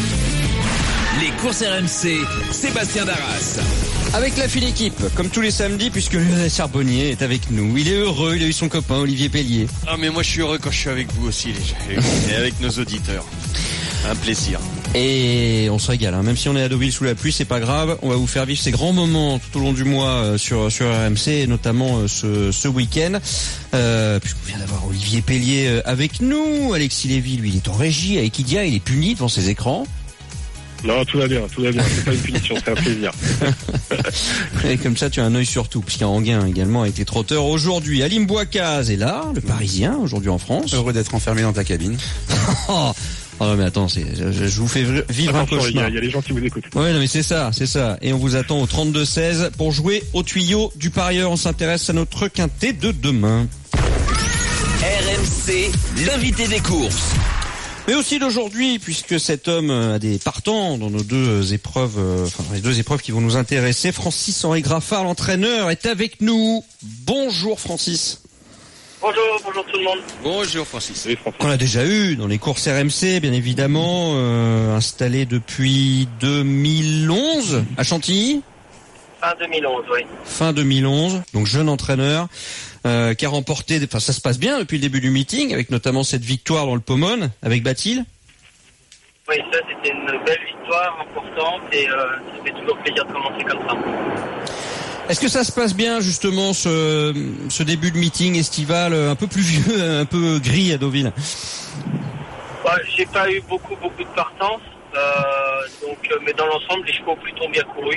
A: Les courses RMC, Sébastien Darras.
C: Avec la fine équipe, comme tous les samedis, puisque Lionel Charbonnier est avec nous. Il est heureux, il a eu son copain Olivier Pellier.
D: Ah mais moi je suis heureux quand je suis avec vous aussi, et avec nos auditeurs. Un plaisir.
C: Et on se régale, même si on est à Deauville sous la pluie, c'est pas grave. On va vous faire vivre ces grands moments tout au long du mois sur RMC, et notamment ce week-end. Puisqu'on vient d'avoir Olivier Pellier avec nous. Alexis Lévy, lui, il est en régie. Avec Idia, il est puni devant ses écrans.
F: Non, tout va bien. C'est pas une punition, c'est un plaisir.
C: Et comme ça, tu as un œil sur tout, puisqu'un Anguin également a été trotteur aujourd'hui. Alim Bouakaz est là, le Parisien, aujourd'hui en France.
E: Heureux d'être enfermé dans ta cabine.
C: Oh non mais attends, je vous fais vivre un cauchemar.
F: Il y a les gens qui vous écoutent.
C: Ouais, non mais c'est ça. Et on vous attend au 32-16 pour jouer au tuyau du parieur. On s'intéresse à notre quintet de demain.
A: RMC, l'invité des courses.
C: Mais aussi d'aujourd'hui, puisque cet homme a des partants dans nos deux épreuves, dans les deux épreuves qui vont nous intéresser. Francis-Henri Graffard, l'entraîneur, est avec nous. Bonjour Francis.
I: Bonjour tout le monde.
D: Bonjour Francis.
F: Oui, Francis.
C: On l'a déjà eu dans les courses RMC, bien évidemment, installé depuis 2011 à Chantilly.
I: Fin 2011, oui.
C: Fin 2011, donc jeune entraîneur, qui a remporté, ça se passe bien depuis le début du meeting, avec notamment cette victoire dans le Pomone, avec Batil.
I: Oui, ça c'était une belle victoire importante et ça fait toujours plaisir de commencer comme ça.
C: Est-ce que ça se passe bien justement ce début de meeting estival un peu pluvieux, un peu gris à Deauville?
I: J'ai pas eu beaucoup de partance, mais dans l'ensemble les chevaux ont plutôt bien couru.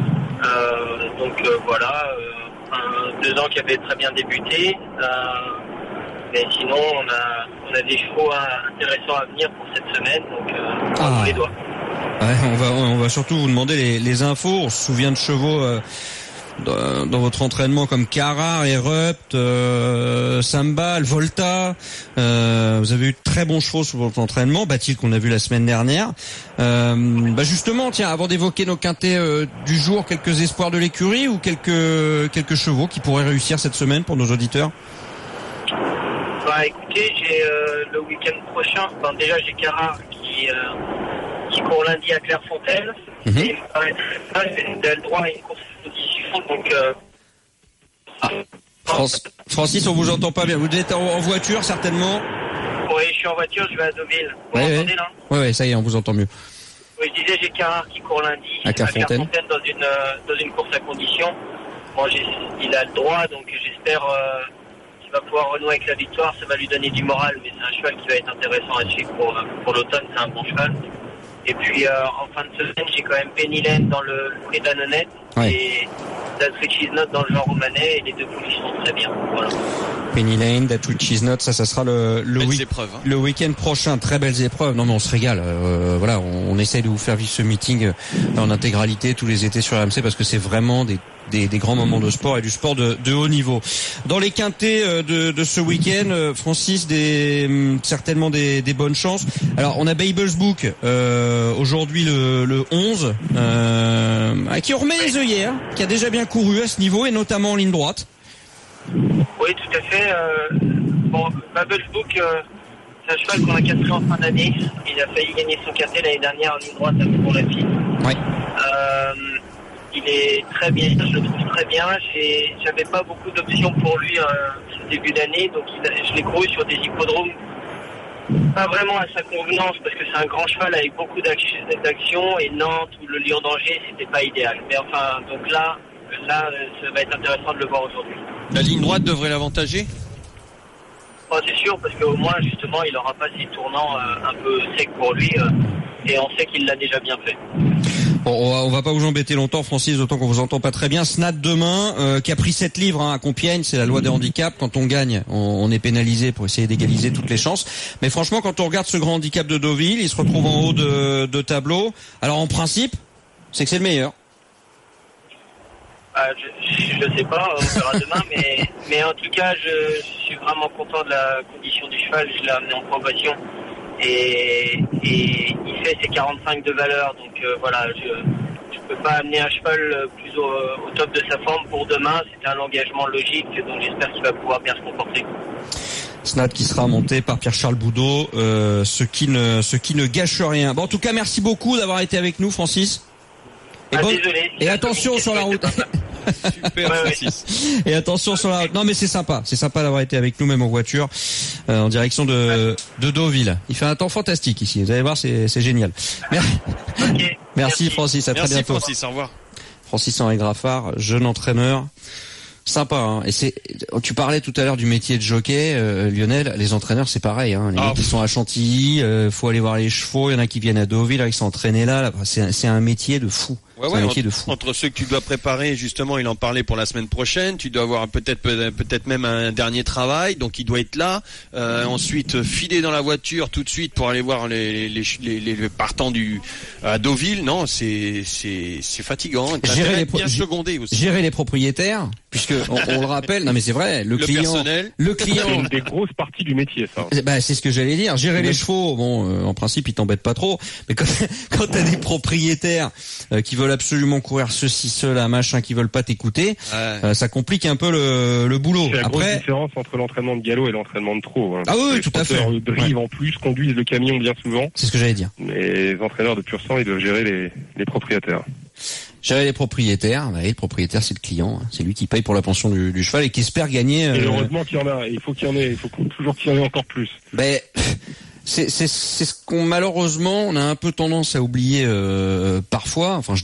I: Voilà, 2 ans qui avaient très bien débuté. Mais sinon on a des chevaux intéressants à venir pour cette semaine, donc on les doit.
C: Ouais, on va surtout vous demander les infos. On se souvient de chevaux dans votre entraînement comme Carrare, Erupt, Samba, Volta. Vous avez eu de très bons chevaux sur votre entraînement, Batil qu'on a vu la semaine dernière. Justement, tiens, avant d'évoquer nos quintets du jour, quelques espoirs de l'écurie ou quelques chevaux qui pourraient réussir cette semaine pour nos auditeurs?
I: Écoutez, j'ai le week-end prochain. Déjà j'ai Carrare qui court lundi à Clairefontaine.
C: Mm-hmm.
I: Et j'ai le droit à une course de position, donc
C: Francis, on vous entend pas bien. Vous êtes en voiture, certainement?
I: Oui, je suis en voiture, je vais à Deauville. Vous m'entendez, là?
C: Oui, ça y est, on vous entend mieux.
I: Oui, je disais, j'ai Carrard qui court lundi
C: à Clairefontaine
I: dans une course à condition. Bon, il a le droit, donc j'espère qu'il va pouvoir renouer avec la victoire. Ça va lui donner du moral, mais c'est un cheval qui va être intéressant à suivre pour l'automne. C'est un bon cheval. Et puis en fin de semaine, j'ai quand même Penny Lane dans le prix d'Annonette et That Which Is Not dans le genre romanais, et les deux poulies sont très bien. Voilà.
C: Penny Lane, That Which Is Not, ça sera le week-end prochain. Très belles épreuves. Non mais on se régale. Voilà, on essaye de vous faire vivre ce meeting en intégralité tous les étés sur RMC parce que c'est vraiment des grands moments de sport et du sport de haut niveau. Dans les quintés de ce week-end, Francis, certainement des bonnes chances. Alors on a Babel's Book aujourd'hui le 11 qui remet les œillères, qui a déjà bien couru à ce niveau et notamment en ligne droite.
I: Oui, tout à fait. Babel's Book, c'est un cheval qu'on a castré en fin d'année. Il a failli gagner son quintet l'année dernière en ligne droite pour la fille.
C: Ouais.
I: Il est très bien, je le trouve très bien. J'avais pas beaucoup d'options pour lui ce début d'année, donc je l'ai couru sur des hippodromes pas vraiment à sa convenance parce que c'est un grand cheval avec beaucoup d'action et Nantes ou le Lion d'Angers, c'était pas idéal. Mais enfin, donc là, ça va être intéressant de le voir aujourd'hui.
D: La ligne droite devrait l'avantager?
I: Oh, c'est sûr, parce qu'au moins, justement, il n'aura pas ces tournants un peu secs pour lui, et on sait qu'il l'a déjà bien fait.
C: Bon, on va pas vous embêter longtemps, Francis, d'autant qu'on vous entend pas très bien. Snat demain, qui a pris 7 livres à Compiègne, c'est la loi des handicaps. Quand on gagne, on est pénalisé pour essayer d'égaliser toutes les chances. Mais franchement, quand on regarde ce grand handicap de Deauville, il se retrouve en haut de tableau. Alors en principe, c'est que c'est le meilleur.
I: Je sais pas, on verra demain, mais en tout cas, je suis vraiment content de la condition du cheval. Je l'ai amené en progression et il fait ses 45 de valeur. Donc voilà, je peux pas amener un cheval plus au top de sa forme pour demain. C'est un engagement logique, donc j'espère qu'il va pouvoir bien se comporter.
C: Snat qui sera monté par Pierre-Charles Boudot, ce qui ne gâche rien. Bon, en tout cas, merci beaucoup d'avoir été avec nous, Francis.
I: Désolé.
C: Et attention sur la route.
D: Super, Francis.
C: Et attention sur la route. Non, mais c'est sympa d'avoir été avec nous, même en voiture, en direction de Deauville. Il fait un temps fantastique ici. Vous allez voir, c'est génial. Merci Francis, à très bientôt.
D: Merci Francis, au revoir.
C: Francis-Henri Graffard, jeune entraîneur. Sympa, hein. Et tu parlais tout à l'heure du métier de jockey, Lionel. Les entraîneurs, c'est pareil, hein. Les mecs qui sont à Chantilly, faut aller voir les chevaux. Il y en a qui viennent à Deauville, ils sont entraînés là. C'est un métier de fou.
D: Ouais, entre ceux que tu dois préparer, justement, il en parlait pour la semaine prochaine. Tu dois avoir peut-être même un dernier travail, donc il doit être là. Ensuite, filer dans la voiture tout de suite pour aller voir les partants à Deauville. Non, c'est fatigant. Bien secondé aussi.
C: Gérer les propriétaires, puisque on le rappelle. Non, mais c'est vrai. Le client.
F: C'est une des grosses parties du métier, ça.
C: Bah, c'est ce que j'allais dire. Gérer les chevaux, bon, en principe, ils t'embêtent pas trop. Mais quand t'as des propriétaires qui veulent absolument courir ceci, cela, machin, qui veulent pas t'écouter, ça complique un peu le boulot.
F: C'est la grosse différence entre l'entraînement de galop et l'entraînement de trot. Hein.
C: Ah oui, tout à fait.
F: Les drivent en plus, conduisent le camion bien souvent.
C: C'est ce que j'allais dire.
F: Mais les entraîneurs de pur sang, ils doivent gérer les propriétaires.
C: Gérer les propriétaires, le propriétaire c'est le client, c'est lui qui paye pour la pension du cheval et qui espère gagner.
F: Et heureusement qu'il y en a, il faut qu'il y en ait, il faut toujours qu'il y en ait encore plus.
C: Ben, c'est ce qu'on malheureusement on a un peu tendance à oublier parfois. Enfin,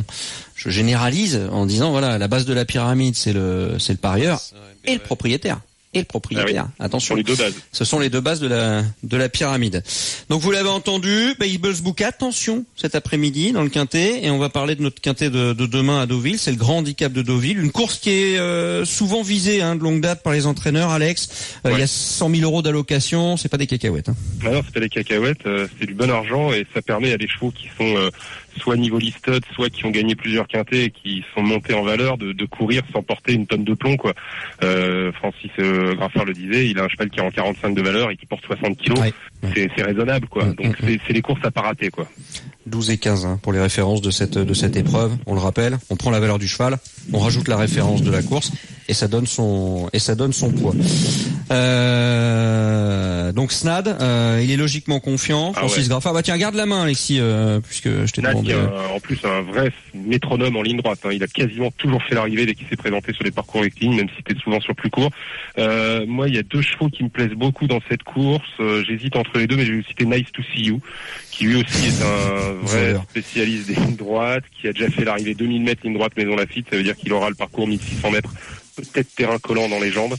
C: je généralise en disant voilà, la base de la pyramide c'est le parieur et le propriétaire. Et le propriétaire. Ah oui. Attention. Ce sont les deux bases de la pyramide. Donc vous l'avez entendu, Babel's Book, attention cet après-midi dans le quintet, et on va parler de notre quintet de demain à Deauville. C'est le grand handicap de Deauville, une course qui est souvent visée de longue date par les entraîneurs. Alex, il y a 100 000 euros d'allocation, c'est pas des cacahuètes. Hein.
F: Non, c'est pas des cacahuètes, c'est du bon argent et ça permet à des chevaux qui sont soit niveau listed, soit qui ont gagné plusieurs quintets et qui sont montés en valeur de courir sans porter une tonne de plomb, quoi. Francis Graffard le disait, il a un cheval qui est en 45 de valeur et qui porte 60 kilos. Ouais. C'est raisonnable, quoi. Donc c'est les courses à pas rater, quoi.
C: 12 et 15 pour les références de cette épreuve. On le rappelle, on prend la valeur du cheval, on rajoute la référence de la course et ça donne son poids. Donc Snad, il est logiquement confiant. Francis Graffard. Bah tiens, garde la main, Alexis, puisque je t'ai demandé.
F: En plus, un vrai métronome en ligne droite. Hein. Il a quasiment toujours fait l'arrivée dès qu'il s'est présenté sur les parcours rectilignes, même si c'était souvent sur plus court. Moi, il y a 2 chevaux qui me plaisent beaucoup dans cette course. J'hésite entre les deux, mais je vais citer Nice to See You, qui lui aussi est un vrai spécialiste des lignes droites, qui a déjà fait l'arrivée 2000 mètres ligne droite Maison Lafitte. Ça veut dire qu'il aura le parcours 1600 mètres, peut-être terrain collant dans les jambes.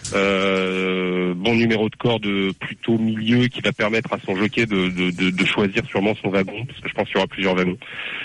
F: Bon numéro de corde plutôt milieu qui va permettre à son jockey de choisir sûrement son wagon, parce que je pense qu'il y aura plusieurs wagons.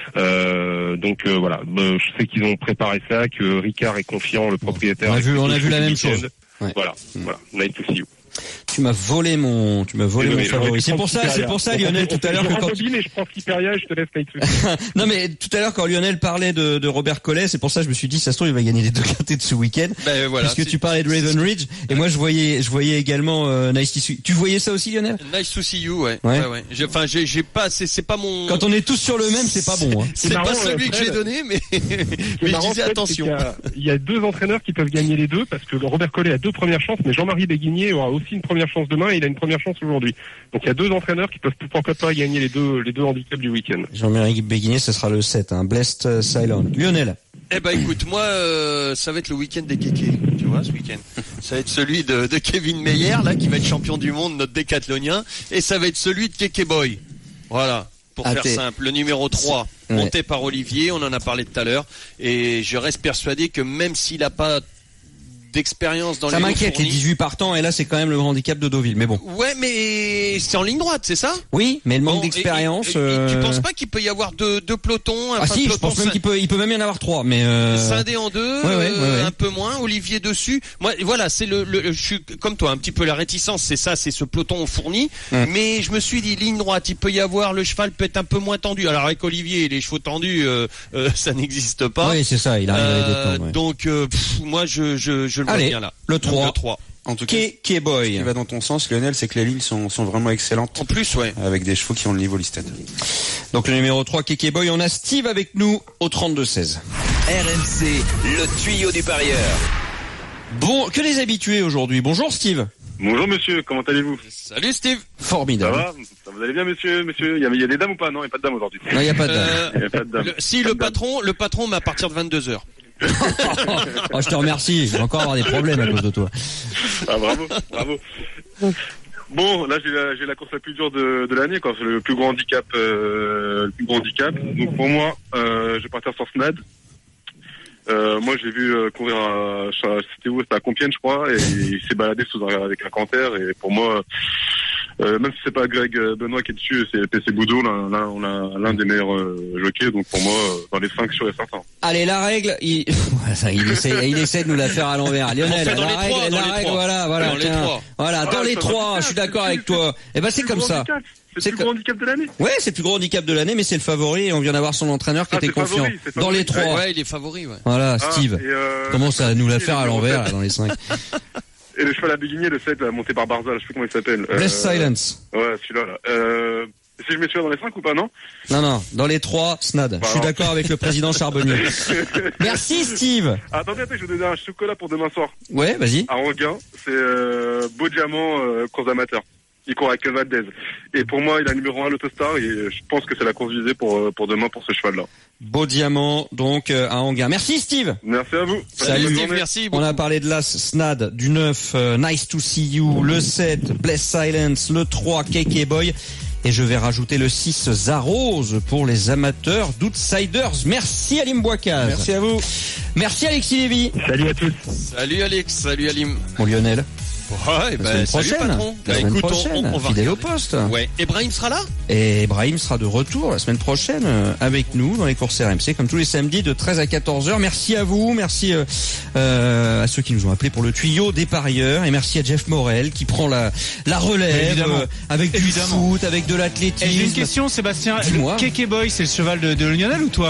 F: Donc voilà, je sais qu'ils ont préparé ça, que Ricard est confiant, le propriétaire.
C: On a vu la même chose.
F: Ouais. Voilà, nice to see you.
C: Tu m'as volé mon favori. C'est pour ça, Lionel, tout à l'heure que quand
F: mais je prends Skipperia, je te laisse Nice to
C: Non, mais tout à l'heure quand Lionel parlait de Robert Collet, c'est pour ça que je me suis dit, ça se trouve, il va gagner les 2 quintés de ce week-end.
D: Voilà,
C: parce que tu parlais de Raven Ridge, et moi, je voyais également, Nice to See You. Tu voyais ça aussi, Lionel?
D: Nice to See You, ouais. J'ai pas, c'est pas mon...
C: Quand on est tous sur le même, c'est pas bon, hein.
D: C'est pas celui que j'ai donné, mais je disais attention.
F: Il y a 2 entraîneurs qui peuvent gagner les 2, parce que Robert Collet a 2 premières chances, mais Jean-Marie Béguinier aura aussi une première chance demain, et il a une première chance aujourd'hui. Donc il y a 2 entraîneurs qui peuvent pourquoi pas gagner les deux handicaps du week-end.
C: Jean-Marie Béguinier, ce sera le 7, hein. Blessed Silent. Lionel.
D: Eh ben écoute, moi ça va être le week-end des kékés, tu vois, ce week-end. Ça va être celui de Kevin Meyer, là, qui va être champion du monde, notre décathlonien, et ça va être celui de Keke Boy. Voilà. Pour faire simple, le numéro 3, monté par Olivier, on en a parlé tout à l'heure, et je reste persuadé que même s'il a pas d'expérience dans les
C: ça m'inquiète, les 18 partants, et là c'est quand même le handicap de Deauville, mais bon.
D: Ouais, mais c'est en ligne droite, c'est ça?
C: Oui, mais le manque d'expérience.
D: Tu penses pas qu'il peut y avoir deux pelotons?
C: Si, je pense même qu'il peut même y en avoir 3, mais
D: scindé en 2, un peu moins, Olivier dessus. Moi, voilà, c'est je suis comme toi, un petit peu la réticence, c'est ça, c'est ce peloton fourni. Mais je me suis dit, ligne droite, il peut y avoir, le cheval peut être un peu moins tendu. Alors avec Olivier, les chevaux tendus, ça n'existe pas.
C: Oui, c'est ça, il arrive à les détendre.
D: Donc, moi, je le vois bien là.
C: Le 3.
E: En tout cas,
C: Boy.
E: Ce qui va dans ton sens, Lionel, c'est que les lignes sont vraiment excellentes.
D: En plus,
E: avec des chevaux qui ont le niveau listed.
C: Donc le numéro 3, Keke Boy, on a Steve avec nous au 32-16.
A: RMC, le tuyau du parieur.
C: Bon, que les habitués aujourd'hui. Bonjour Steve.
J: Bonjour monsieur, comment allez-vous?
D: Salut Steve.
C: Formidable.
J: Ça va? Vous allez bien monsieur? Il y a des dames ou pas? Non, il n'y a pas de dames aujourd'hui.
C: Non, il n'y a pas de dames.
J: Il y a pas de dames.
D: Si, le patron, mais à partir de 22h.
C: Oh, je te remercie. Je vais encore avoir des problèmes à cause de toi.
J: Ah, bravo. Bon, là, j'ai la course la plus dure de l'année, quoi. C'est le plus gros handicap, Donc, pour moi, je vais partir sur Snad. Moi, j'ai vu courir c'était où? C'était à Compiègne, je crois, et il s'est baladé avec un canter, et pour moi, même si c'est pas Greg Benoît qui est dessus, c'est PC Boudot, là, on a l'un des meilleurs jockeys, donc pour moi, dans les 5 sur les 5 ans.
C: Allez, la règle, il essaie de nous la faire à l'envers. Lionel, la règle, voilà, tiens. Voilà, dans les 3, je suis d'accord avec toi. Eh ben, c'est comme ça.
J: C'est le plus gros handicap de l'année?
C: Ouais, c'est le plus gros handicap de l'année, mais c'est le favori, et on vient d'avoir son entraîneur qui était confiant. Dans les 3.
D: Ouais, il est favori, ouais.
C: Voilà, Steve. Commence à nous la faire à l'envers, là, dans les 5.
J: Et le cheval à Béguinier, le 7, monté par Barza, je sais plus comment il s'appelle.
C: Blessed Silence.
J: Ouais, celui-là, là. Si je mets celui-là dans les 5 ou pas, non?
C: Non, dans les 3, Snad. Je suis d'accord avec le président Charbonnier. Merci, Steve.
J: Attendez, je vais donner un chocolat pour demain soir.
C: Ouais, vas-y.
J: À Anguin, c'est Beau Diamant, course amateur. Il court avec Valdez. Et pour moi, il a numéro 1 l'Autostar, et je pense que c'est la course visée pour demain pour ce cheval-là.
C: Beau Diamant, donc, à Anguin. Merci, Steve.
J: Merci à vous.
C: Salut,
D: Steve, merci beaucoup.
C: On a parlé de l'As, Snad, du 9, Nice to See You, le 7, Blessed Silence, le 3, Keke Boy. Et je vais rajouter le 6, Zarose, pour les amateurs d'Outsiders. Merci, Alim Bouakaz.
E: Merci à vous.
C: Merci, Alexis Lévy.
F: Salut à tous.
D: Salut Alex, salut Alim.
C: Bon, Lionel.
D: Ouais,
C: la semaine prochaine.
D: Écoute,
C: on va fidèle au poste.
D: Ouais. Et Brahim sera là?
C: Et Brahim sera de retour la semaine prochaine avec nous dans les courses RMC, comme tous les samedis de 13 à 14h. Merci à vous, merci à ceux qui nous ont appelés pour le tuyau des parieurs, et merci à Jeff Morel qui prend la relève avec du foot, avec de l'athlétisme.
K: Et j'ai une question, Sébastien. Keke Boy, c'est le cheval de Lionel ou toi?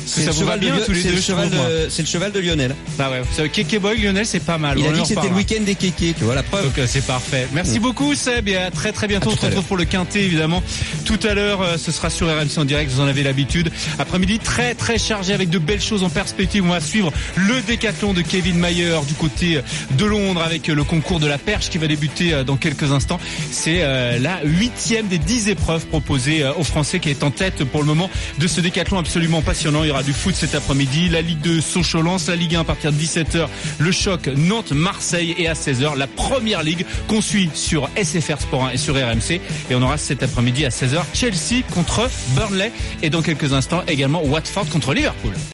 K: que ça vous va bien tous les deux.
C: C'est le cheval de Lionel.
K: Ah ouais, c'est Kéké Boy, Lionel, c'est pas mal.
C: Il a dit que c'était le week-end des kékés, tu vois la preuve.
K: Donc c'est parfait. Merci beaucoup Seb, et à très très bientôt. On se retrouve pour le Quintet évidemment. Tout à l'heure, ce sera sur RMC en direct, vous en avez l'habitude. Après-midi très très chargé avec de belles choses en perspective. On va suivre le décathlon de Kevin Mayer du côté de Londres avec le concours de la perche qui va débuter dans quelques instants. C'est la 8e des 10 épreuves proposées aux Français qui est en tête pour le moment de ce décathlon absolument passionnant. Il y aura du foot cet après-midi, la Ligue 2 Sochaux-Lens, la Ligue 1 à partir de 17h, le choc Nantes-Marseille, et à 16h la Première Ligue qu'on suit sur SFR Sport 1 et sur RMC. Et on aura cet après-midi à 16h Chelsea contre Burnley, et dans quelques instants également Watford contre Liverpool.